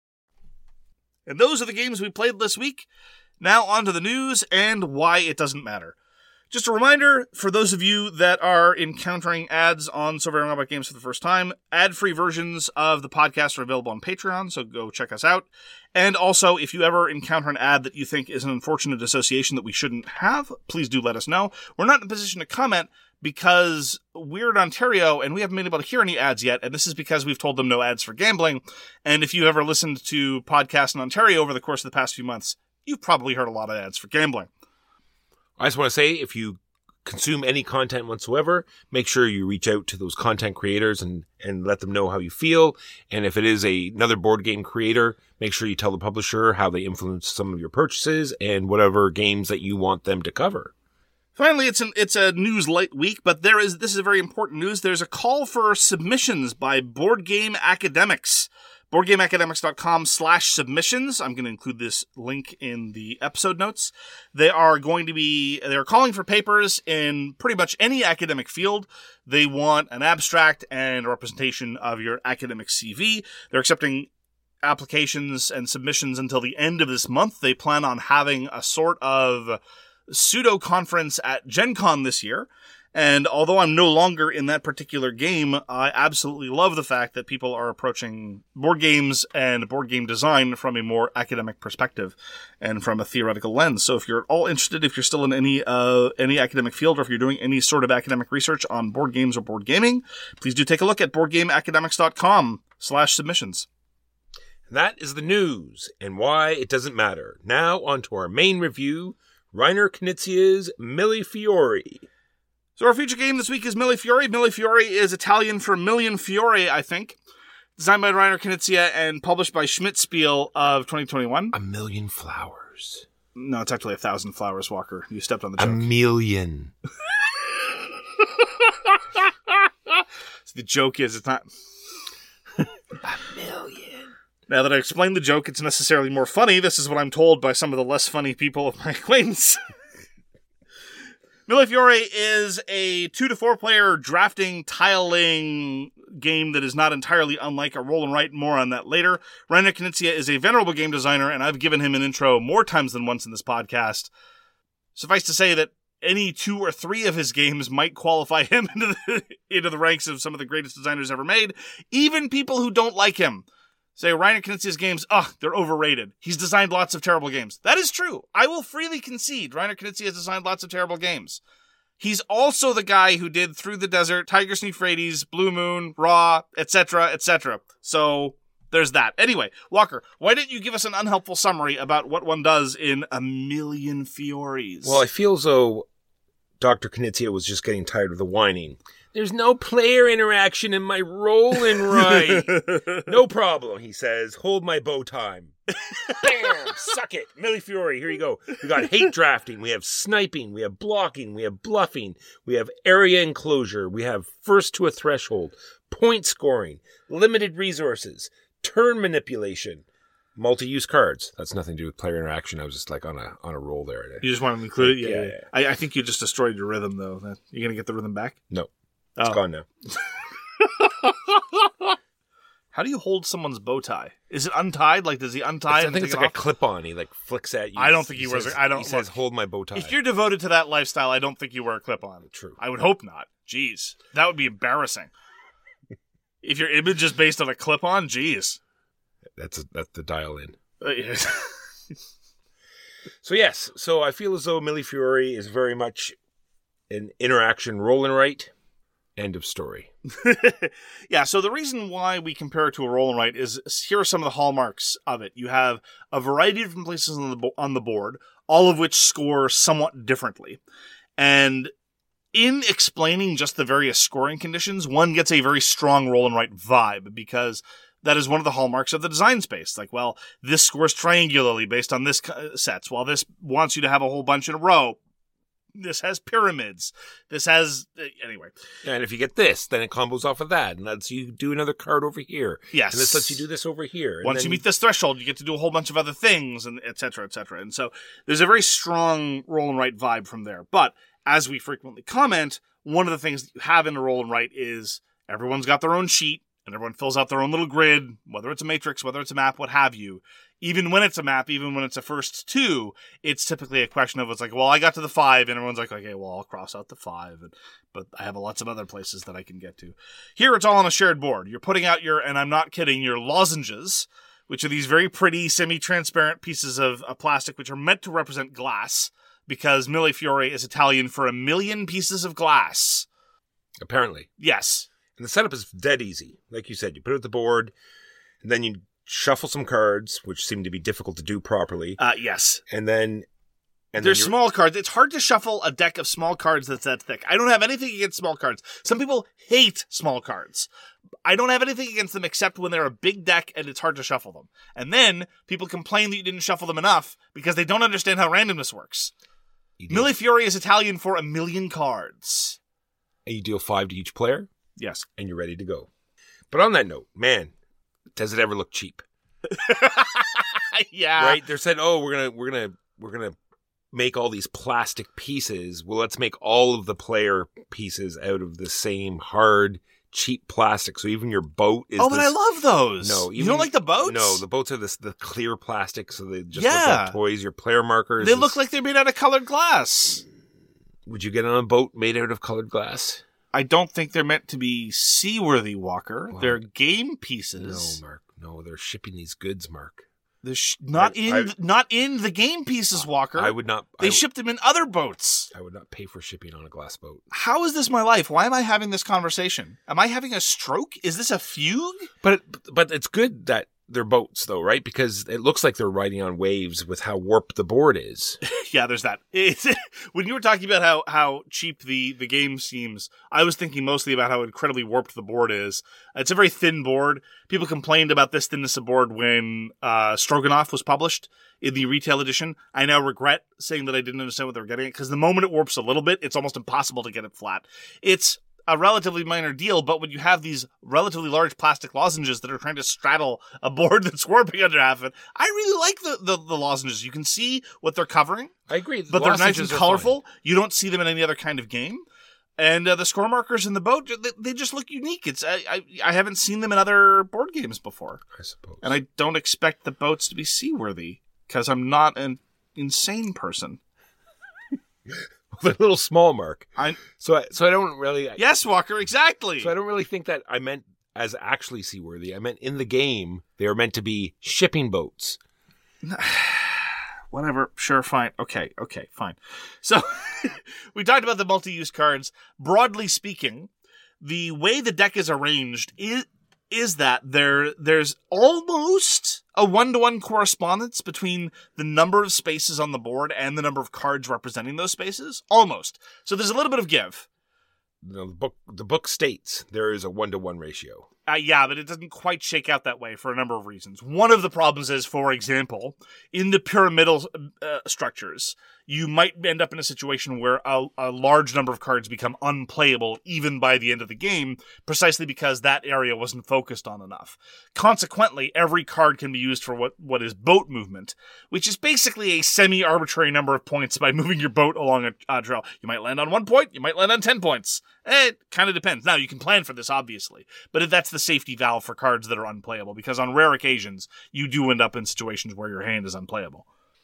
And those are the games we played this week. Now on to the news and why it doesn't matter. Just a reminder, for those of you that are encountering ads on So Very Wrong About Games for the first time, ad-free versions of the podcast are available on Patreon, so go check us out. And also, if you ever encounter an ad that you think is an unfortunate association that we shouldn't have, please do let us know. We're not in a position to comment because we're in Ontario and we haven't been able to hear any ads yet, and this is because we've told them no ads for gambling. And if you've ever listened to podcasts in Ontario over the course of the past few months, you've probably heard a lot of ads for gambling. I just want to say, if you consume any content whatsoever, make sure you reach out to those content creators and, and let them know how you feel. And if it is a, another board game creator, make sure you tell the publisher how they influence some of your purchases and whatever games that you want them to cover. Finally, it's an it's a news light week, but there is this is very important news. There's a call for submissions by Board Game Academics. BoardGameAcademics.com slash submissions. I'm going to include this link in the episode notes. They are going to be, they're calling for papers in pretty much any academic field. They want an abstract and a representation of your academic C V. They're accepting applications and submissions until the end of this month. They plan on having a sort of pseudo conference at Gen Con this year. And although I'm no longer in that particular game, I absolutely love the fact that people are approaching board games and board game design from a more academic perspective and from a theoretical lens. So if you're all interested, if you're still in any uh, any academic field, or if you're doing any sort of academic research on board games or board gaming, please do take a look at BoardGameAcademics.com slash submissions. That is the news and why it doesn't matter. Now on to our main review, Reiner Knizia's Millefiori. So our feature game this week is Millefiori. Millefiori is Italian for Million Fiore, I think. Designed by Reiner Knizia and published by Schmidt Spiel of twenty twenty-one. A million flowers. No, it's actually a thousand flowers, Walker. You stepped on the A joke. million. So the joke is, it's not... A million. Now that I explained the joke, it's necessarily more funny. This is what I'm told by some of the less funny people of my acquaintance. Millefiori is a two to four player drafting, tile-laying game that is not entirely unlike a roll and write. More on that later. Reiner Knizia is a venerable game designer, and I've given him an intro more times than once in this podcast. Suffice to say that any two or three of his games might qualify him into the, into the ranks of some of the greatest designers ever made. Even people who don't like him say Reiner Knizia's games, ugh, they're overrated. He's designed lots of terrible games. That is true. I will freely concede Reiner Knizia has designed lots of terrible games. He's also the guy who did Through the Desert, Tigris and Euphrates, Blue Moon, Raw, et cetera, et cetera. So there's that. Anyway, Walker, why don't you give us an unhelpful summary about what one does in A Million Fioris? Well, I feel as though Doctor Knizia was just getting tired of the whining. There's no player interaction in my roll and write. No problem, he says. Hold my bow time. Bam! Suck it. Millefiori, here you go. We got hate drafting. We have sniping. We have blocking. We have bluffing. We have area enclosure. We have first to a threshold. Point scoring. Limited resources. Turn manipulation. multi-use cards. That's nothing to do with player interaction. I was just like on a on a roll there. You just wanted to include it? Yeah, Yeah, yeah. yeah. yeah. I, I think you just destroyed your rhythm, though. That- You going to get the rhythm back? No, it's Oh. gone now. How do you hold someone's bow tie? Is it untied? Like, does he untie I it and think take it's it like off? a clip-on. He like flicks at you. I don't think he wears says, it. I don't- He says, look, "Hold my bow tie." If you're devoted to that lifestyle, I don't think you wear a clip-on. True. I would hope not. Jeez. That would be embarrassing. If your image is based on a clip-on, jeez. That's a, that's the dial in. Uh, yeah. So yes, so I feel as though Millie Fiore is very much an interaction roll and write. End of story. Yeah, so the reason why we compare it to a roll and write is here are some of the hallmarks of it. You have a variety of different places on the bo- on the board, all of which score somewhat differently. And in explaining just the various scoring conditions, one gets a very strong roll and write vibe because that is one of the hallmarks of the design space. Like, well, this scores triangularly based on this co- sets, while this wants you to have a whole bunch in a row. This has pyramids. This has... Uh, anyway. And if you get this, then it combos off of that, and lets you do another card over here. Yes. And this lets you do this over here. And Once then you meet this threshold, you get to do a whole bunch of other things, and et cetera, et cetera. And so there's a very strong roll and write vibe from there. But as we frequently comment, one of the things that you have in a roll and write is everyone's got their own sheet, and everyone fills out their own little grid, whether it's a matrix, whether it's a map, what have you. Even when it's a map, even when it's a first two, it's typically a question of it's like, well, I got to the five, and everyone's like, okay, well, I'll cross out the five, and, but I have lots of other places that I can get to. Here, it's all on a shared board. You're putting out your, and I'm not kidding, your lozenges, which are these very pretty semi-transparent pieces of, of plastic, which are meant to represent glass, because Millie Fiore is Italian for a million pieces of glass. Apparently. Yes. And the setup is dead easy. Like you said, you put it at the board, and then you shuffle some cards, which seem to be difficult to do properly. Uh, yes. And then... And There's then you're- small cards. It's hard to shuffle a deck of small cards that's that thick. I don't have anything against small cards. Some people hate small cards. I don't have anything against them except when they're a big deck and it's hard to shuffle them. And then people complain that you didn't shuffle them enough because they don't understand how randomness works. you deal, Millie Fiore is Italian for a million cards. and you deal five to each player, Yes. and you're ready to go. But on that note, man, does it ever look cheap? Yeah. Right? They're saying, "Oh, we're gonna, we're gonna, we're gonna make all these plastic pieces. Well, let's make all of the player pieces out of the same hard, cheap plastic. So even your boat is. Oh, but this- I love those. No, you even- don't like the boats? No, the boats are this the clear plastic, so they just Yeah. look like toys. Your player markers. They is- look like they're made out of colored glass. Would you get on a boat made out of colored glass? I don't think they're meant to be seaworthy, Walker. Wow. They're game No, pieces. Mark. No, they're shipping these goods, Mark. They're sh- not I- in I- not in the game pieces, Walker. I would not. They I, shipped them in other boats. I would not pay for shipping on a glass boat. How is this my life? Why am I having this conversation? Am I having a stroke? Is this a fugue? But it, but it's good that they're boats, though, right? Because it looks like they're riding on waves with how warped the board is. Yeah, there's that. It's, when you were talking about how, how cheap the, the game seems, I was thinking mostly about how incredibly warped the board is. It's a very thin board. People complained about this thinness of board when uh, Stroganoff was published in the retail edition. I now regret saying that I didn't understand what they were getting at, because the moment it warps a little bit, it's almost impossible to get it flat. It's a relatively minor deal, but when you have these relatively large plastic lozenges that are trying to straddle a board that's warping under half of it, I really like the, the, the lozenges. You can see what they're covering, I agree, but they're nice and lozenges are colorful. You don't see them in any other kind of game. And uh, the score markers in the boat, they, they just look unique. It's I, I I haven't seen them in other board games before. fine, I suppose. And I don't expect the boats to be seaworthy, because I'm not an insane person. They're a little small, Mark. I So I, so I don't really. Yes, Walker, exactly. So I don't really think that I meant as actually seaworthy. I meant in the game they were meant to be shipping boats. Whatever. Sure, fine. Okay, okay, fine. So, we talked about the multi-use cards. Broadly speaking, the way the deck is arranged is is that there there's almost a one-to-one correspondence between the number of spaces on the board and the number of cards representing those spaces. Almost. So there's a little bit of give. You know, the book the book states there is a one to one ratio. Uh, yeah, but it doesn't quite shake out that way for a number of reasons. One of the problems is, for example, in the pyramidal uh, structures, you might end up in a situation where a, a large number of cards become unplayable even by the end of the game, precisely because that area wasn't focused on enough. Consequently, every card can be used for what, what is boat movement, which is basically a semi-arbitrary number of points by moving your boat along a uh, trail. You might land on one point, you might land on ten points. It kind of depends. Now, you can plan for this, obviously, but that's the safety valve for cards that are unplayable, because on rare occasions, you do end up in situations where your hand is unplayable.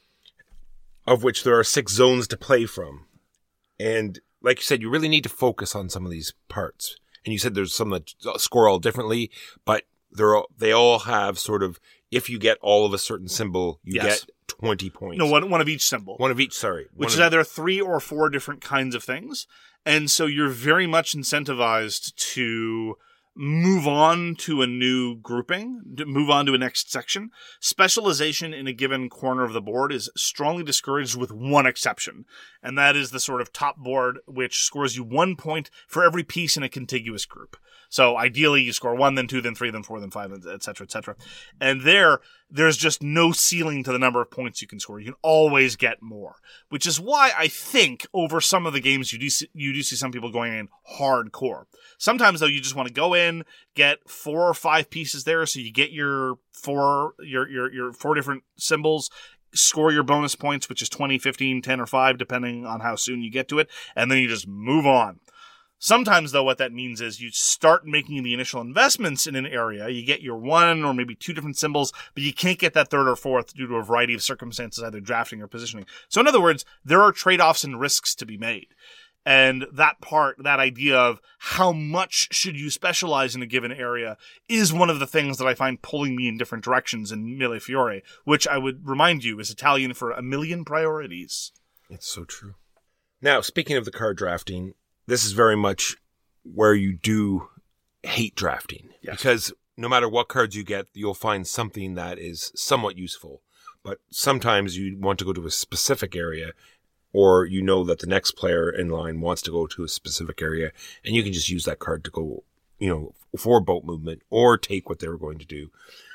Of which there are six zones to play from. And like you said, you really need to focus on some of these parts. And you said there's some that score all differently, but they're all, they all have sort of, if you get all of a certain symbol, you Yes. get twenty points. No, one, one of each symbol. One of each, sorry. Which One is of- either three or four different kinds of things. And so you're very much incentivized to move on to a new grouping, to move on to a next section. Specialization in a given corner of the board is strongly discouraged with one exception, and that is the sort of top board, which scores you one point for every piece in a contiguous group. So ideally, you score one, then two, then three, then four, then five, et cetera, et cetera. And there, there's just no ceiling to the number of points you can score. You can always get more, which is why I think over some of the games you do see, you do see some people going in hardcore. Sometimes though, you just want to go in, get four or five pieces there, so you get your four your your your four different symbols. Score your bonus points, which is twenty, fifteen, ten, or five, depending on how soon you get to it, and then you just move on. Sometimes, though, what that means is you start making the initial investments in an area. You get your one or maybe two different symbols, but you can't get that third or fourth due to a variety of circumstances, either drafting or positioning. So, in other words, there are trade-offs and risks to be made. And that part, that idea of how much should you specialize in a given area is one of the things that I find pulling me in different directions in Mille Fiori, which I would remind you is Italian for a million priorities. It's so true. Now, speaking of the card drafting, this is very much where you do hate drafting. Yes. Because no matter what cards you get, you'll find something that is somewhat useful. But sometimes you want to go to a specific area, or you know that the next player in line wants to go to a specific area, and you can just use that card to go, you know, for boat movement or take what they're going to do.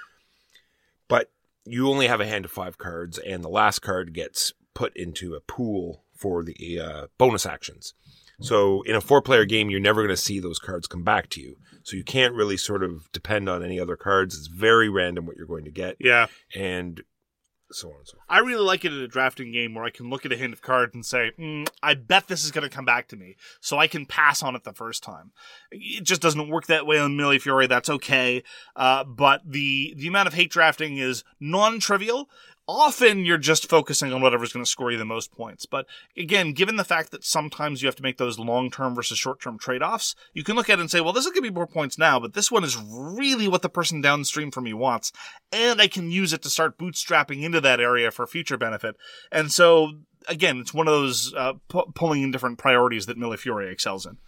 But you only have a hand of five cards, and the last card gets put into a pool for the uh, bonus actions. So in a four-player game, you're never going to see those cards come back to you. So you can't really sort of depend on any other cards. It's very random what you're going to get. Yeah. And so on and so forth. I really like it in a drafting game where I can look at a hand of cards and say, mm, I bet this is going to come back to me, so I can pass on it the first time. It just doesn't work that way on Mille Fiori. That's okay. Uh, but the, the amount of hate drafting is non-trivial. Often you're just focusing on whatever's going to score you the most points. But again, given the fact that sometimes you have to make those long-term versus short-term trade-offs, you can look at it and say, well, this is going to be more points now, but this one is really what the person downstream from me wants. And I can use it to start bootstrapping into that area for future benefit. And so, again, it's one of those uh, pu- pulling in different priorities that Mille Fiori excels in.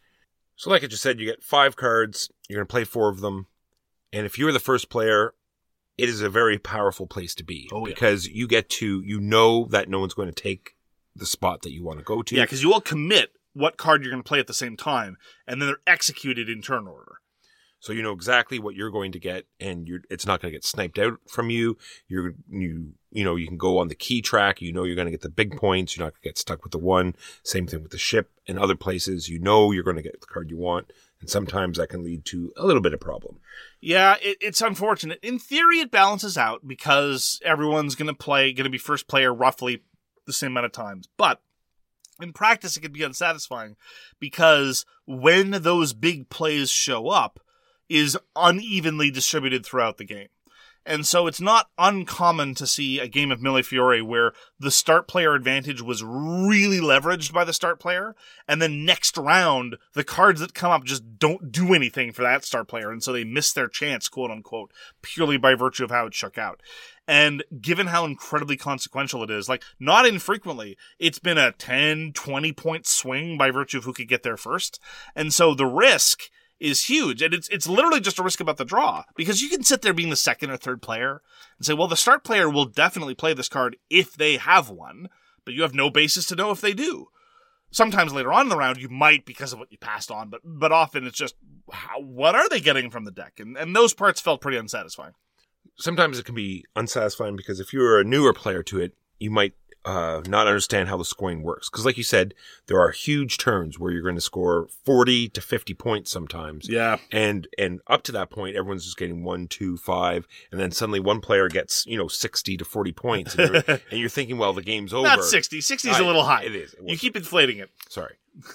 So like I just said, you get five cards. You're going to play four of them. And if you're the first player, it is a very powerful place to be. Oh, yeah. Because you get to, you know that no one's going to take the spot that you want to go to. Yeah, because you all commit what card you're going to play at the same time, and then they're executed in turn order. So you know exactly what you're going to get, and you're, it's not going to get sniped out from you. You're, you, you know, you can go on the key track. You know you're going to get the big points. You're not going to get stuck with the one. Same thing with the ship and other places. You know you're going to get the card you want, and sometimes that can lead to a little bit of problem. Yeah, it, it's unfortunate. In theory, it balances out because everyone's going to play, going to be first player roughly the same amount of times. But in practice, it can be unsatisfying because when those big plays show up, is unevenly distributed throughout the game. And so it's not uncommon to see a game of Mille Fiori where the start player advantage was really leveraged by the start player, and then next round, the cards that come up just don't do anything for that start player, and so they miss their chance, quote unquote, purely by virtue of how it shook out. And given how incredibly consequential it is, like, not infrequently, it's been a ten, twenty point swing by virtue of who could get there first. And so the risk is huge. And it's it's literally just a risk about the draw, because you can sit there being the second or third player and say, well, the start player will definitely play this card if they have one, but you have no basis to know if they do. Sometimes later on in the round, you might because of what you passed on, but but often it's just, how, what are they getting from the deck? And, and those parts felt pretty unsatisfying. Sometimes it can be unsatisfying because if you're a newer player to it, you might uh, not understand how the scoring works. Because like you said, there are huge turns where you're going to score forty to fifty points sometimes. Yeah. And and up to that point, everyone's just getting one, two, five. And then suddenly one player gets, you know, sixty to forty points. And you're, and you're thinking, well, the game's over. Not sixty. sixty is a little high. It is. It you was- keep inflating it. Sorry.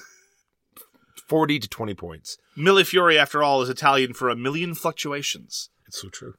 forty to twenty points. Millefiori, after all, is Italian for a million fluctuations. It's so true.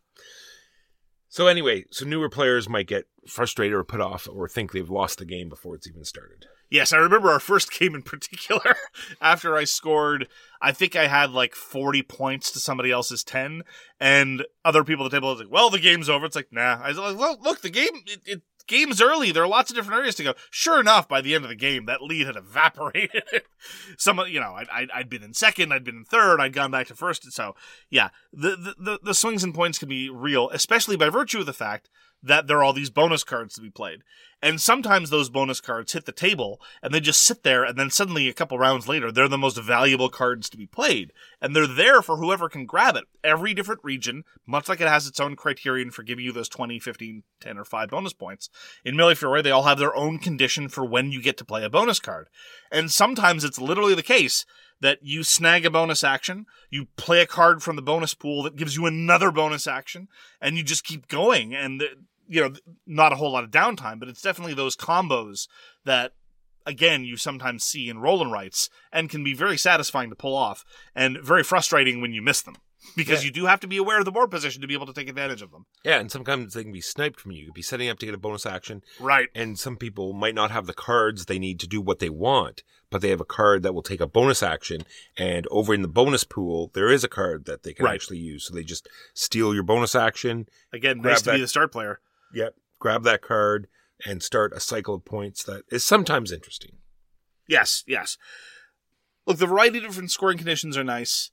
So anyway, so newer players might get frustrated or put off or think they've lost the game before it's even started. Yes, I remember our first game in particular. After I scored, I think I had like forty points to somebody else's ten, and other people at the table was like, well, the game's over. It's like, nah. I was like, well, look, the game, it, it game's early. There are lots of different areas to go. Sure enough, by the end of the game, that lead had evaporated. Some, you know, I'd, I'd, I'd been in second, I'd been in third, I'd gone back to first. And so, yeah, the, the, the, the swings and points can be real, especially by virtue of the fact that there are all these bonus cards to be played. And sometimes those bonus cards hit the table and they just sit there, and then suddenly a couple rounds later, they're the most valuable cards to be played. And they're there for whoever can grab it. Every different region, much like it has its own criterion for giving you those twenty, fifteen, ten, or five bonus points, in Millefiori, they all have their own condition for when you get to play a bonus card. And sometimes it's literally the case that you snag a bonus action, you play a card from the bonus pool that gives you another bonus action, and you just keep going. And, you know, not a whole lot of downtime, but it's definitely those combos that, again, you sometimes see in roll and writes and can be very satisfying to pull off and very frustrating when you miss them. Because Yeah. you do have to be aware of the board position to be able to take advantage of them. Yeah, and sometimes they can be sniped from you. You could be setting up to get a bonus action, Right. and some people might not have the cards they need to do what they want, but they have a card that will take a bonus action, and over in the bonus pool, there is a card that they can Right. actually use. So they just steal your bonus action. Again, Grab nice to that- be the start player. Yep. Grab that card and start a cycle of points that is sometimes interesting. Yes, yes. Look, the variety of different scoring conditions are nice.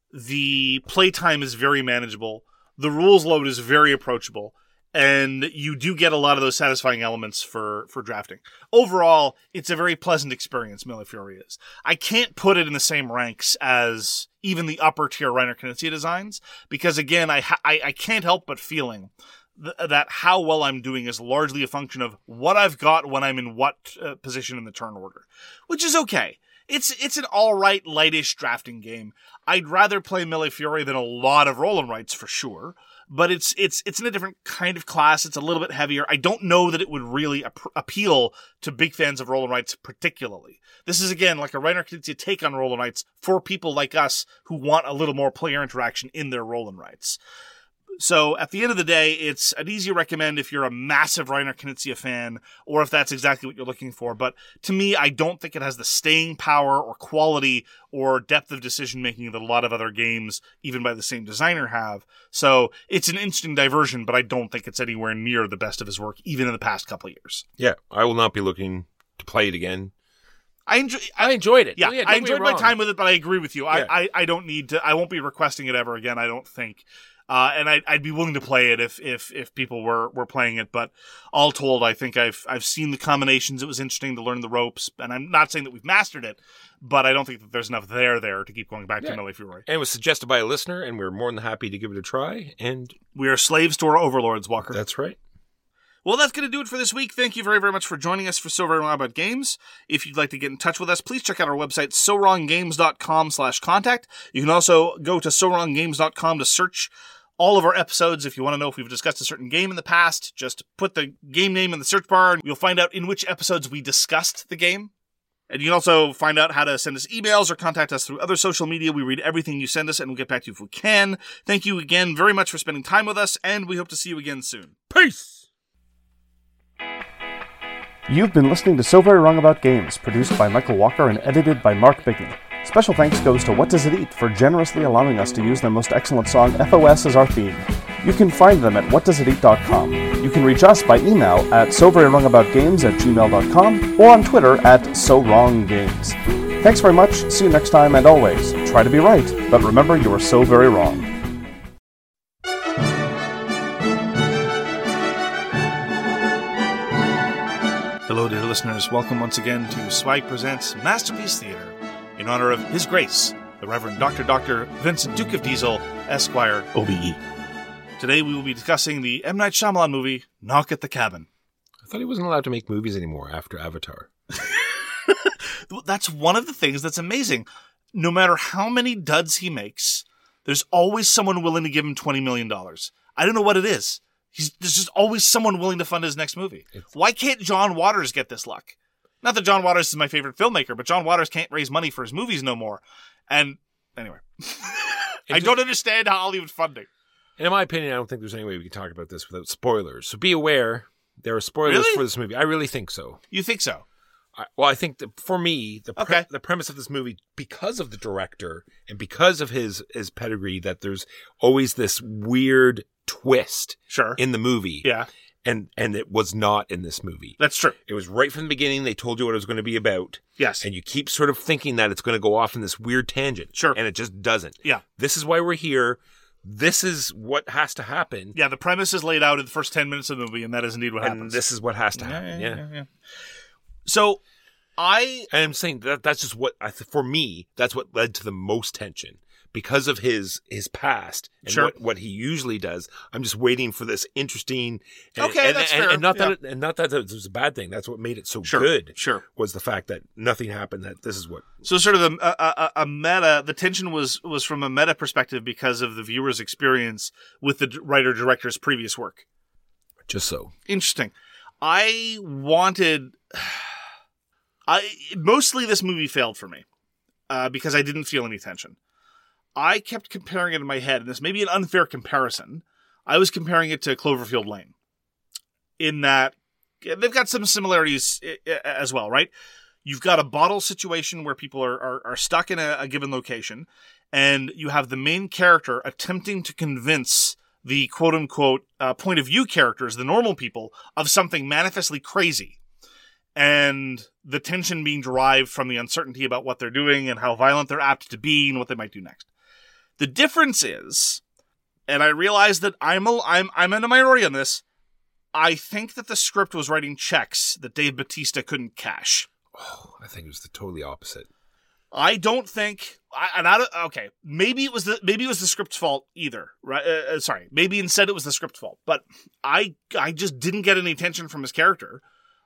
The playtime is very manageable. The rules load is very approachable. And you do get a lot of those satisfying elements for, for drafting. Overall, it's a very pleasant experience, Millefiori is. I can't put it in the same ranks as even the upper tier Reiner Knizia designs, because again, I, ha- I, I can't help but feeling th- that how well I'm doing is largely a function of what I've got when I'm in what uh, position in the turn order, which is okay. It's it's an all-right, lightish drafting game. I'd rather play Millefiori than a lot of roll and writes for sure, but it's it's it's in a different kind of class. It's a little bit heavier. I don't know that it would really ap- appeal to big fans of roll and writes particularly. This is, again, like a Reiner Knizia take on roll and writes for people like us who want a little more player interaction in their roll and writes. So at the end of the day, it's an easy recommend if you're a massive Reiner Knizia fan, or if that's exactly what you're looking for. But to me, I don't think it has the staying power or quality or depth of decision making that a lot of other games, even by the same designer, have. So it's an interesting diversion, but I don't think it's anywhere near the best of his work, even in the past couple of years. Yeah, I will not be looking to play it again. I enjoy. I enjoyed it. Yeah, don't I get me enjoyed my wrong. time with it, but I agree with you. Yeah. I, I, I don't need to. I won't be requesting it ever again. I don't think. Uh, and I'd, I'd be willing to play it if, if, if people were, were playing it. But all told, I think I've, I've seen the combinations. It was interesting to learn the ropes. And I'm not saying that we've mastered it, but I don't think that there's enough there there to keep going back Yeah. to Millefiori. And it was suggested by a listener, and we were more than happy to give it a try. And We are slaves to our overlords, Walker. that's right. Well, that's going to do it for this week. Thank you very, very much for joining us for So Very Wrong About Games. If you'd like to get in touch with us, please check out our website, so wrong games dot com slash contact. You can also go to so wrong games dot com to search all of our episodes. If you want to know if we've discussed a certain game in the past, just put the game name in the search bar and you'll find out in which episodes we discussed the game. And you can also find out how to send us emails or contact us through other social media. We read everything you send us and we'll get back to you if we can. Thank you again very much for spending time with us, and we hope to see you again soon. Peace! You've been listening to So Very Wrong About Games, produced by Michael Walker and edited by Mark Bigney. Special thanks goes to What Does It Eat for generously allowing us to use their most excellent song, F O S, as our theme. You can find them at what does it eat dot com. You can reach us by email at so very wrong about games at gmail dot com or on Twitter at so wrong games. Thanks very much, see you next time, and always, try to be right, but remember you are so very wrong. Hello Hello, dear listeners. Welcome once again to Swag Presents Masterpiece Theater in honor of His Grace, the Reverend Doctor Doctor Vincent Duke of Diesel, Esquire, O B E. Today we will be discussing the M. Night Shyamalan movie, Knock at the Cabin. I thought he wasn't allowed to make movies anymore after Avatar. That's one of the things that's amazing. No matter how many duds he makes, there's always someone willing to give him twenty million dollars. I don't know what it is. He's, there's just always someone willing to fund his next movie. It's... Why can't John Waters get this luck? Not that John Waters is my favorite filmmaker, but John Waters can't raise money for his movies no more. And anyway, I don't understand Hollywood funding. In my opinion, I don't think there's any way we can talk about this without spoilers. So be aware, there are spoilers Really? for this movie. I really think so. You think so? I, well, I think that for me, the pre- Okay. the premise of this movie, because of the director and because of his his pedigree, that there's always this weird twist Sure. in the movie. Yeah, And and it was not in this movie. that's true. It was right from the beginning. They told you what it was going to be about. Yes. And you keep sort of thinking that it's going to go off in this weird tangent. Sure. And it just doesn't. Yeah. This is why we're here. This is what has to happen. Yeah, the premise is laid out in the first ten minutes of the movie, and that is indeed what And happens. this is what has to Yeah, happen. yeah, Yeah. yeah, yeah. So, I... And I'm saying that that's just what, I th- for me, that's what led to the most tension. Because of his his past and Sure. what, what he usually does, I'm just waiting for this interesting. And, Okay, and, that's and, fair. and not that Yeah. it, and not that it was a bad thing. That's what made it so Sure, good. sure. Was the fact that nothing happened. That this is what. So sort of a, a, a- a meta, the tension was, was from a meta perspective because of the viewer's experience with the d- writer-director's previous work. Just so. Interesting. I wanted... I mostly this movie failed for me uh, because I didn't feel any tension. I kept comparing it in my head, and this may be an unfair comparison. I was comparing it to Cloverfield Lane in that they've got some similarities as well, right? You've got a bottle situation where people are, are, are stuck in a, a given location, and you have the main character attempting to convince the quote-unquote uh, point of view characters, the normal people, of something manifestly crazy. And the tension being derived from the uncertainty about what they're doing and how violent they're apt to be and what they might do next. The difference is, and I realize that I'm a, I'm I'm in a minority on this, I think that the script was writing checks that Dave Bautista couldn't cash. Oh, I think it was the totally opposite. I don't think, I, and I don't, okay, maybe it was the maybe it was the script's fault either, right? Uh, uh, sorry, maybe instead it was the script's fault. But I I just didn't get any tension from his character.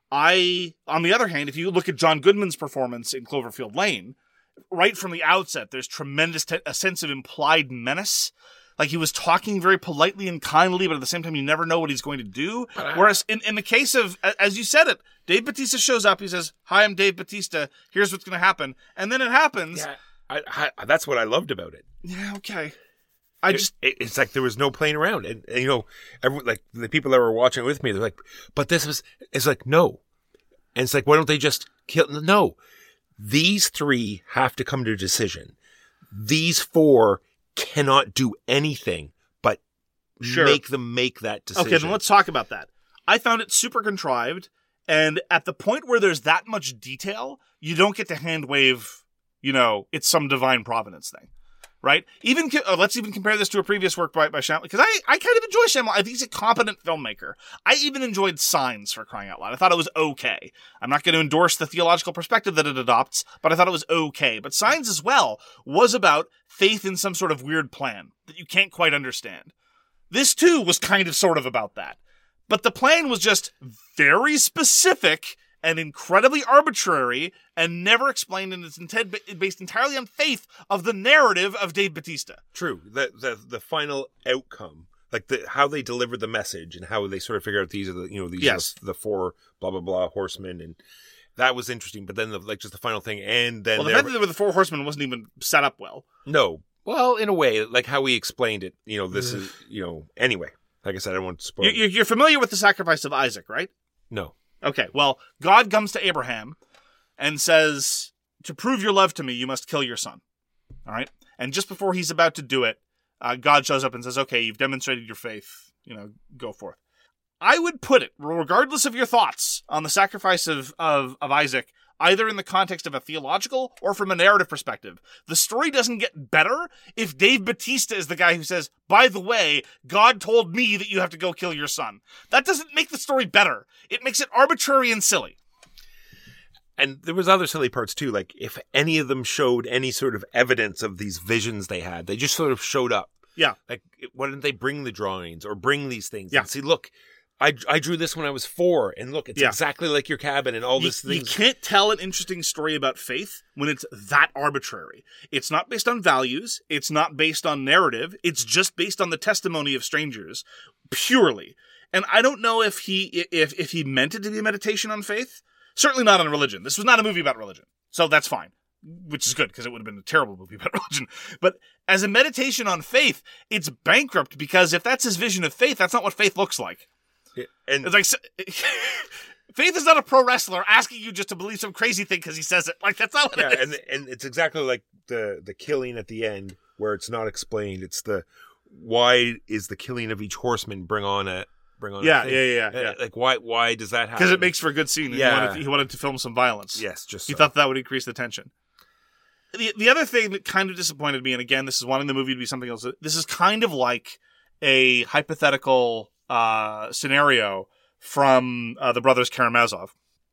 I, on the other hand, if you look at John Goodman's performance in Cloverfield Lane, right from the outset, there's tremendous te- a sense of implied menace. Like he was talking very politely and kindly, but at the same time, you never know what he's going to do. I- Whereas in, in the case of, a- as you said it, Dave Bautista shows up. He says, "Hi, I'm Dave Bautista. Here's what's going to happen," and then it happens. Yeah, I, I, that's what I loved about it. Yeah, okay. I It- just it, it's like there was no playing around, and, and you know, every, like the people that were watching with me, they're like, "But this was," it's like no, and it's like, why don't they just kill? No, these three have to come to a decision. These four cannot do anything but Sure. make them make that decision. okay. Then let's talk about that. I found it super contrived, and at the point where there's that much detail, you don't get to hand wave. You know, it's some divine providence thing. Right? Even uh, let's even compare this to a previous work by, by Shyamalan, because I, I kind of enjoy Shyamalan. I think he's a competent filmmaker. I even enjoyed Signs, for crying out loud. I thought it was okay. I'm not going to endorse the theological perspective that it adopts, but I thought it was okay. But Signs as well was about faith in some sort of weird plan that you can't quite understand. This too was kind of sort of about that. But the plan was just very specific and incredibly arbitrary and never explained, and it's intent based entirely on faith of the narrative of Dave Bautista. True. The the the final outcome, like the how they delivered the message and how they sort of figure out these are the you know these Yes. are the, the four blah blah blah horsemen, and that was interesting. But then the, like just the final thing, and then Well, the there- fact that there were the four horsemen wasn't even set up well. no, well, in a way, like how we explained it. You know, this Mm. is you know anyway. Like I said, I don't want to spoil. You- You're, you're familiar with the sacrifice of Isaac, right? no, Okay, well, God comes to Abraham and says, "To prove your love to me, you must kill your son." All right? And just before he's about to do it, uh, God shows up and says, "Okay, you've demonstrated your faith. You know, go forth." I would put it, regardless of your thoughts on the sacrifice of, of, of Isaac, either in the context of a theological or from a narrative perspective. The story doesn't get better if Dave Bautista is the guy who says, "By the way, God told me that you have to go kill your son." That doesn't make the story better. It makes it arbitrary and silly. And there was other silly parts too, like if any of them showed any sort of evidence of these visions they had, they just sort of showed up. Yeah. Like, why didn't they bring the drawings or bring these things? Yeah. And see, look, I, I drew this when I was four, and look, it's Yeah. exactly like your cabin and all You, this you things. can't tell an interesting story about faith when it's that arbitrary. It's not based on values. It's not based on narrative. It's just based on the testimony of strangers, purely. And I don't know if he if if he meant it to be a meditation on faith. Certainly not on religion. This was not a movie about religion, so that's fine. Which is good, because it would have been a terrible movie about religion. But as a meditation on faith, it's bankrupt, because if that's his vision of faith, that's not what faith looks like. Yeah, and It's like faith is not a pro wrestler asking you just to believe some crazy thing because he says it. Like, that's not what yeah, it is. and and it's exactly like the the killing at the end, where it's not explained. It's the why is the killing of each horseman bring on a bring on Yeah, a thing? yeah, yeah, yeah. Like why why does that happen? Because it makes for a good scene. Yeah. He wanted, he wanted to film some violence. yes, just He so. thought that would increase the tension. The, the other thing that kind of disappointed me, and again, this is wanting the movie to be something else, this is kind of like a hypothetical uh, scenario from uh, The Brothers Karamazov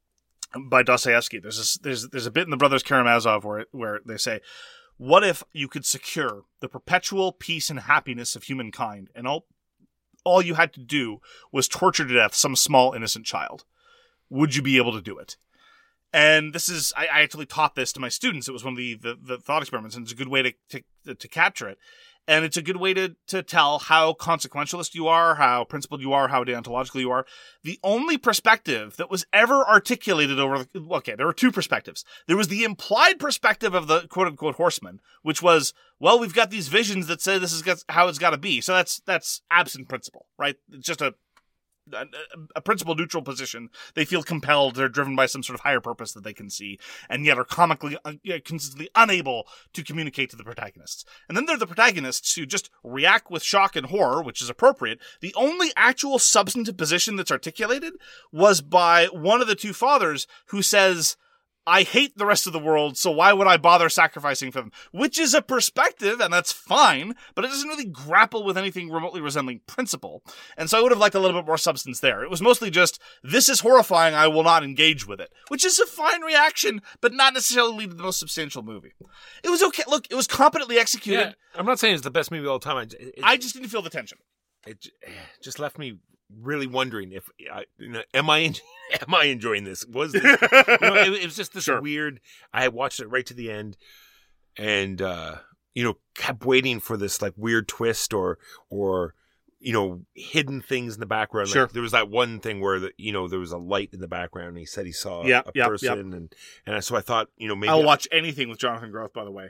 by Dostoevsky. There's a, there's there's a bit in The Brothers Karamazov where where they say, what if you could secure the perpetual peace and happiness of humankind, and all all you had to do was torture to death some small innocent child? Would you be able to do it? And this is, I, I actually taught this to my students. It was one of the, the, the thought experiments, and it's a good way to, to, to capture it. And it's a good way to, to tell how consequentialist you are, how principled you are, how deontological you are. The only perspective that was ever articulated over, the, okay, there were two perspectives. There was the implied perspective of the quote unquote horseman, which was, well, we've got these visions that say this is how it's got to be. So that's, that's absent principle, right? It's just a, A, a principle neutral position. They feel compelled. They're driven by some sort of higher purpose that they can see, and yet are comically, uh, consistently unable to communicate to the protagonists. And then there are the protagonists who just react with shock and horror, which is appropriate. The only actual substantive position that's articulated was by one of the two fathers, who says, I hate the rest of the world, so why would I bother sacrificing for them? Which is a perspective, and that's fine, but it doesn't really grapple with anything remotely resembling principle. And so I would have liked a little bit more substance there. It was mostly just, this is horrifying, I will not engage with it. Which is a fine reaction, but not necessarily lead to the most substantial movie. It was okay. Look, it was competently executed. Yeah, I'm not saying it's the best movie of all time. It, it, I just didn't feel the tension. it just left me really wondering if I, you know, am I am I enjoying this? Was this? You know, it, it was just this Sure. weird. I had watched it right to the end, and uh, you know, kept waiting for this like weird twist or or you know, hidden things in the background. Sure. Like, there was that one thing where the, you know, there was a light in the background, and he said he saw Yeah, a yeah, person, and and so I thought, you know, maybe I'll watch anything with Jonathan Groff, by the way.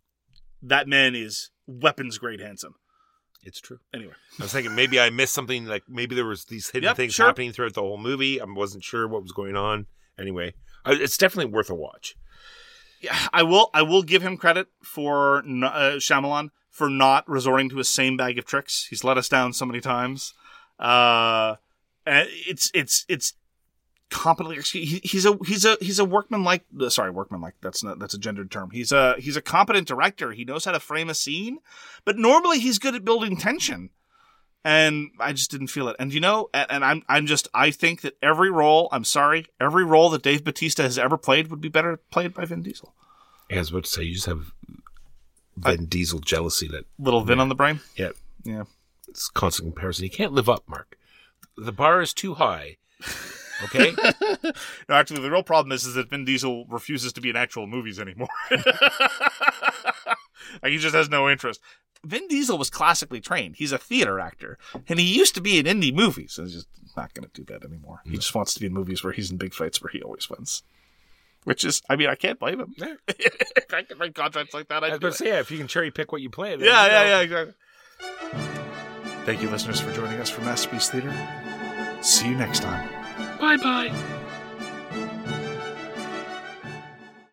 That man is weapons grade handsome. it's true. Anyway. I was thinking maybe I missed something. Like maybe there was these hidden Yep, things sure. happening throughout the whole movie. I wasn't sure what was going on. Anyway, I- it's definitely worth a watch. Yeah, I will. I will give him credit for n- uh, Shyamalan for not resorting to his same bag of tricks. He's let us down so many times. Uh, and it's it's it's competently executed. He, he's a he's a he's a workman like sorry workman like that's not that's a gendered term. He's a he's a competent director. He knows how to frame a scene, but normally he's good at building tension. And I just didn't feel it. And you know, and, and I'm I'm just I think that every role, I'm sorry, every role that Dave Bautista has ever played would be better played by Vin Diesel. Yeah, I was about to say you just have Vin Diesel jealousy that Little Vin on the brain. yeah, Yeah. it's constant comparison. You can't live up, Mark. The bar is too high. Okay. No, actually, the real problem is, is that Vin Diesel refuses to be in actual movies anymore. Like, he just has no interest. Vin Diesel was classically trained. He's a theater actor, and he used to be in indie movies. So he's just not going to do that anymore. He just wants to be in movies where he's in big fights where he always wins. Which is, I mean, I can't blame him. Yeah. If I could write contracts like that, I I'd was do about it. to say, yeah, if you can cherry pick what you play, then, Yeah, you yeah, know. yeah, exactly. Thank you, listeners, for joining us for Masterpiece Theater. See you next time. Bye bye.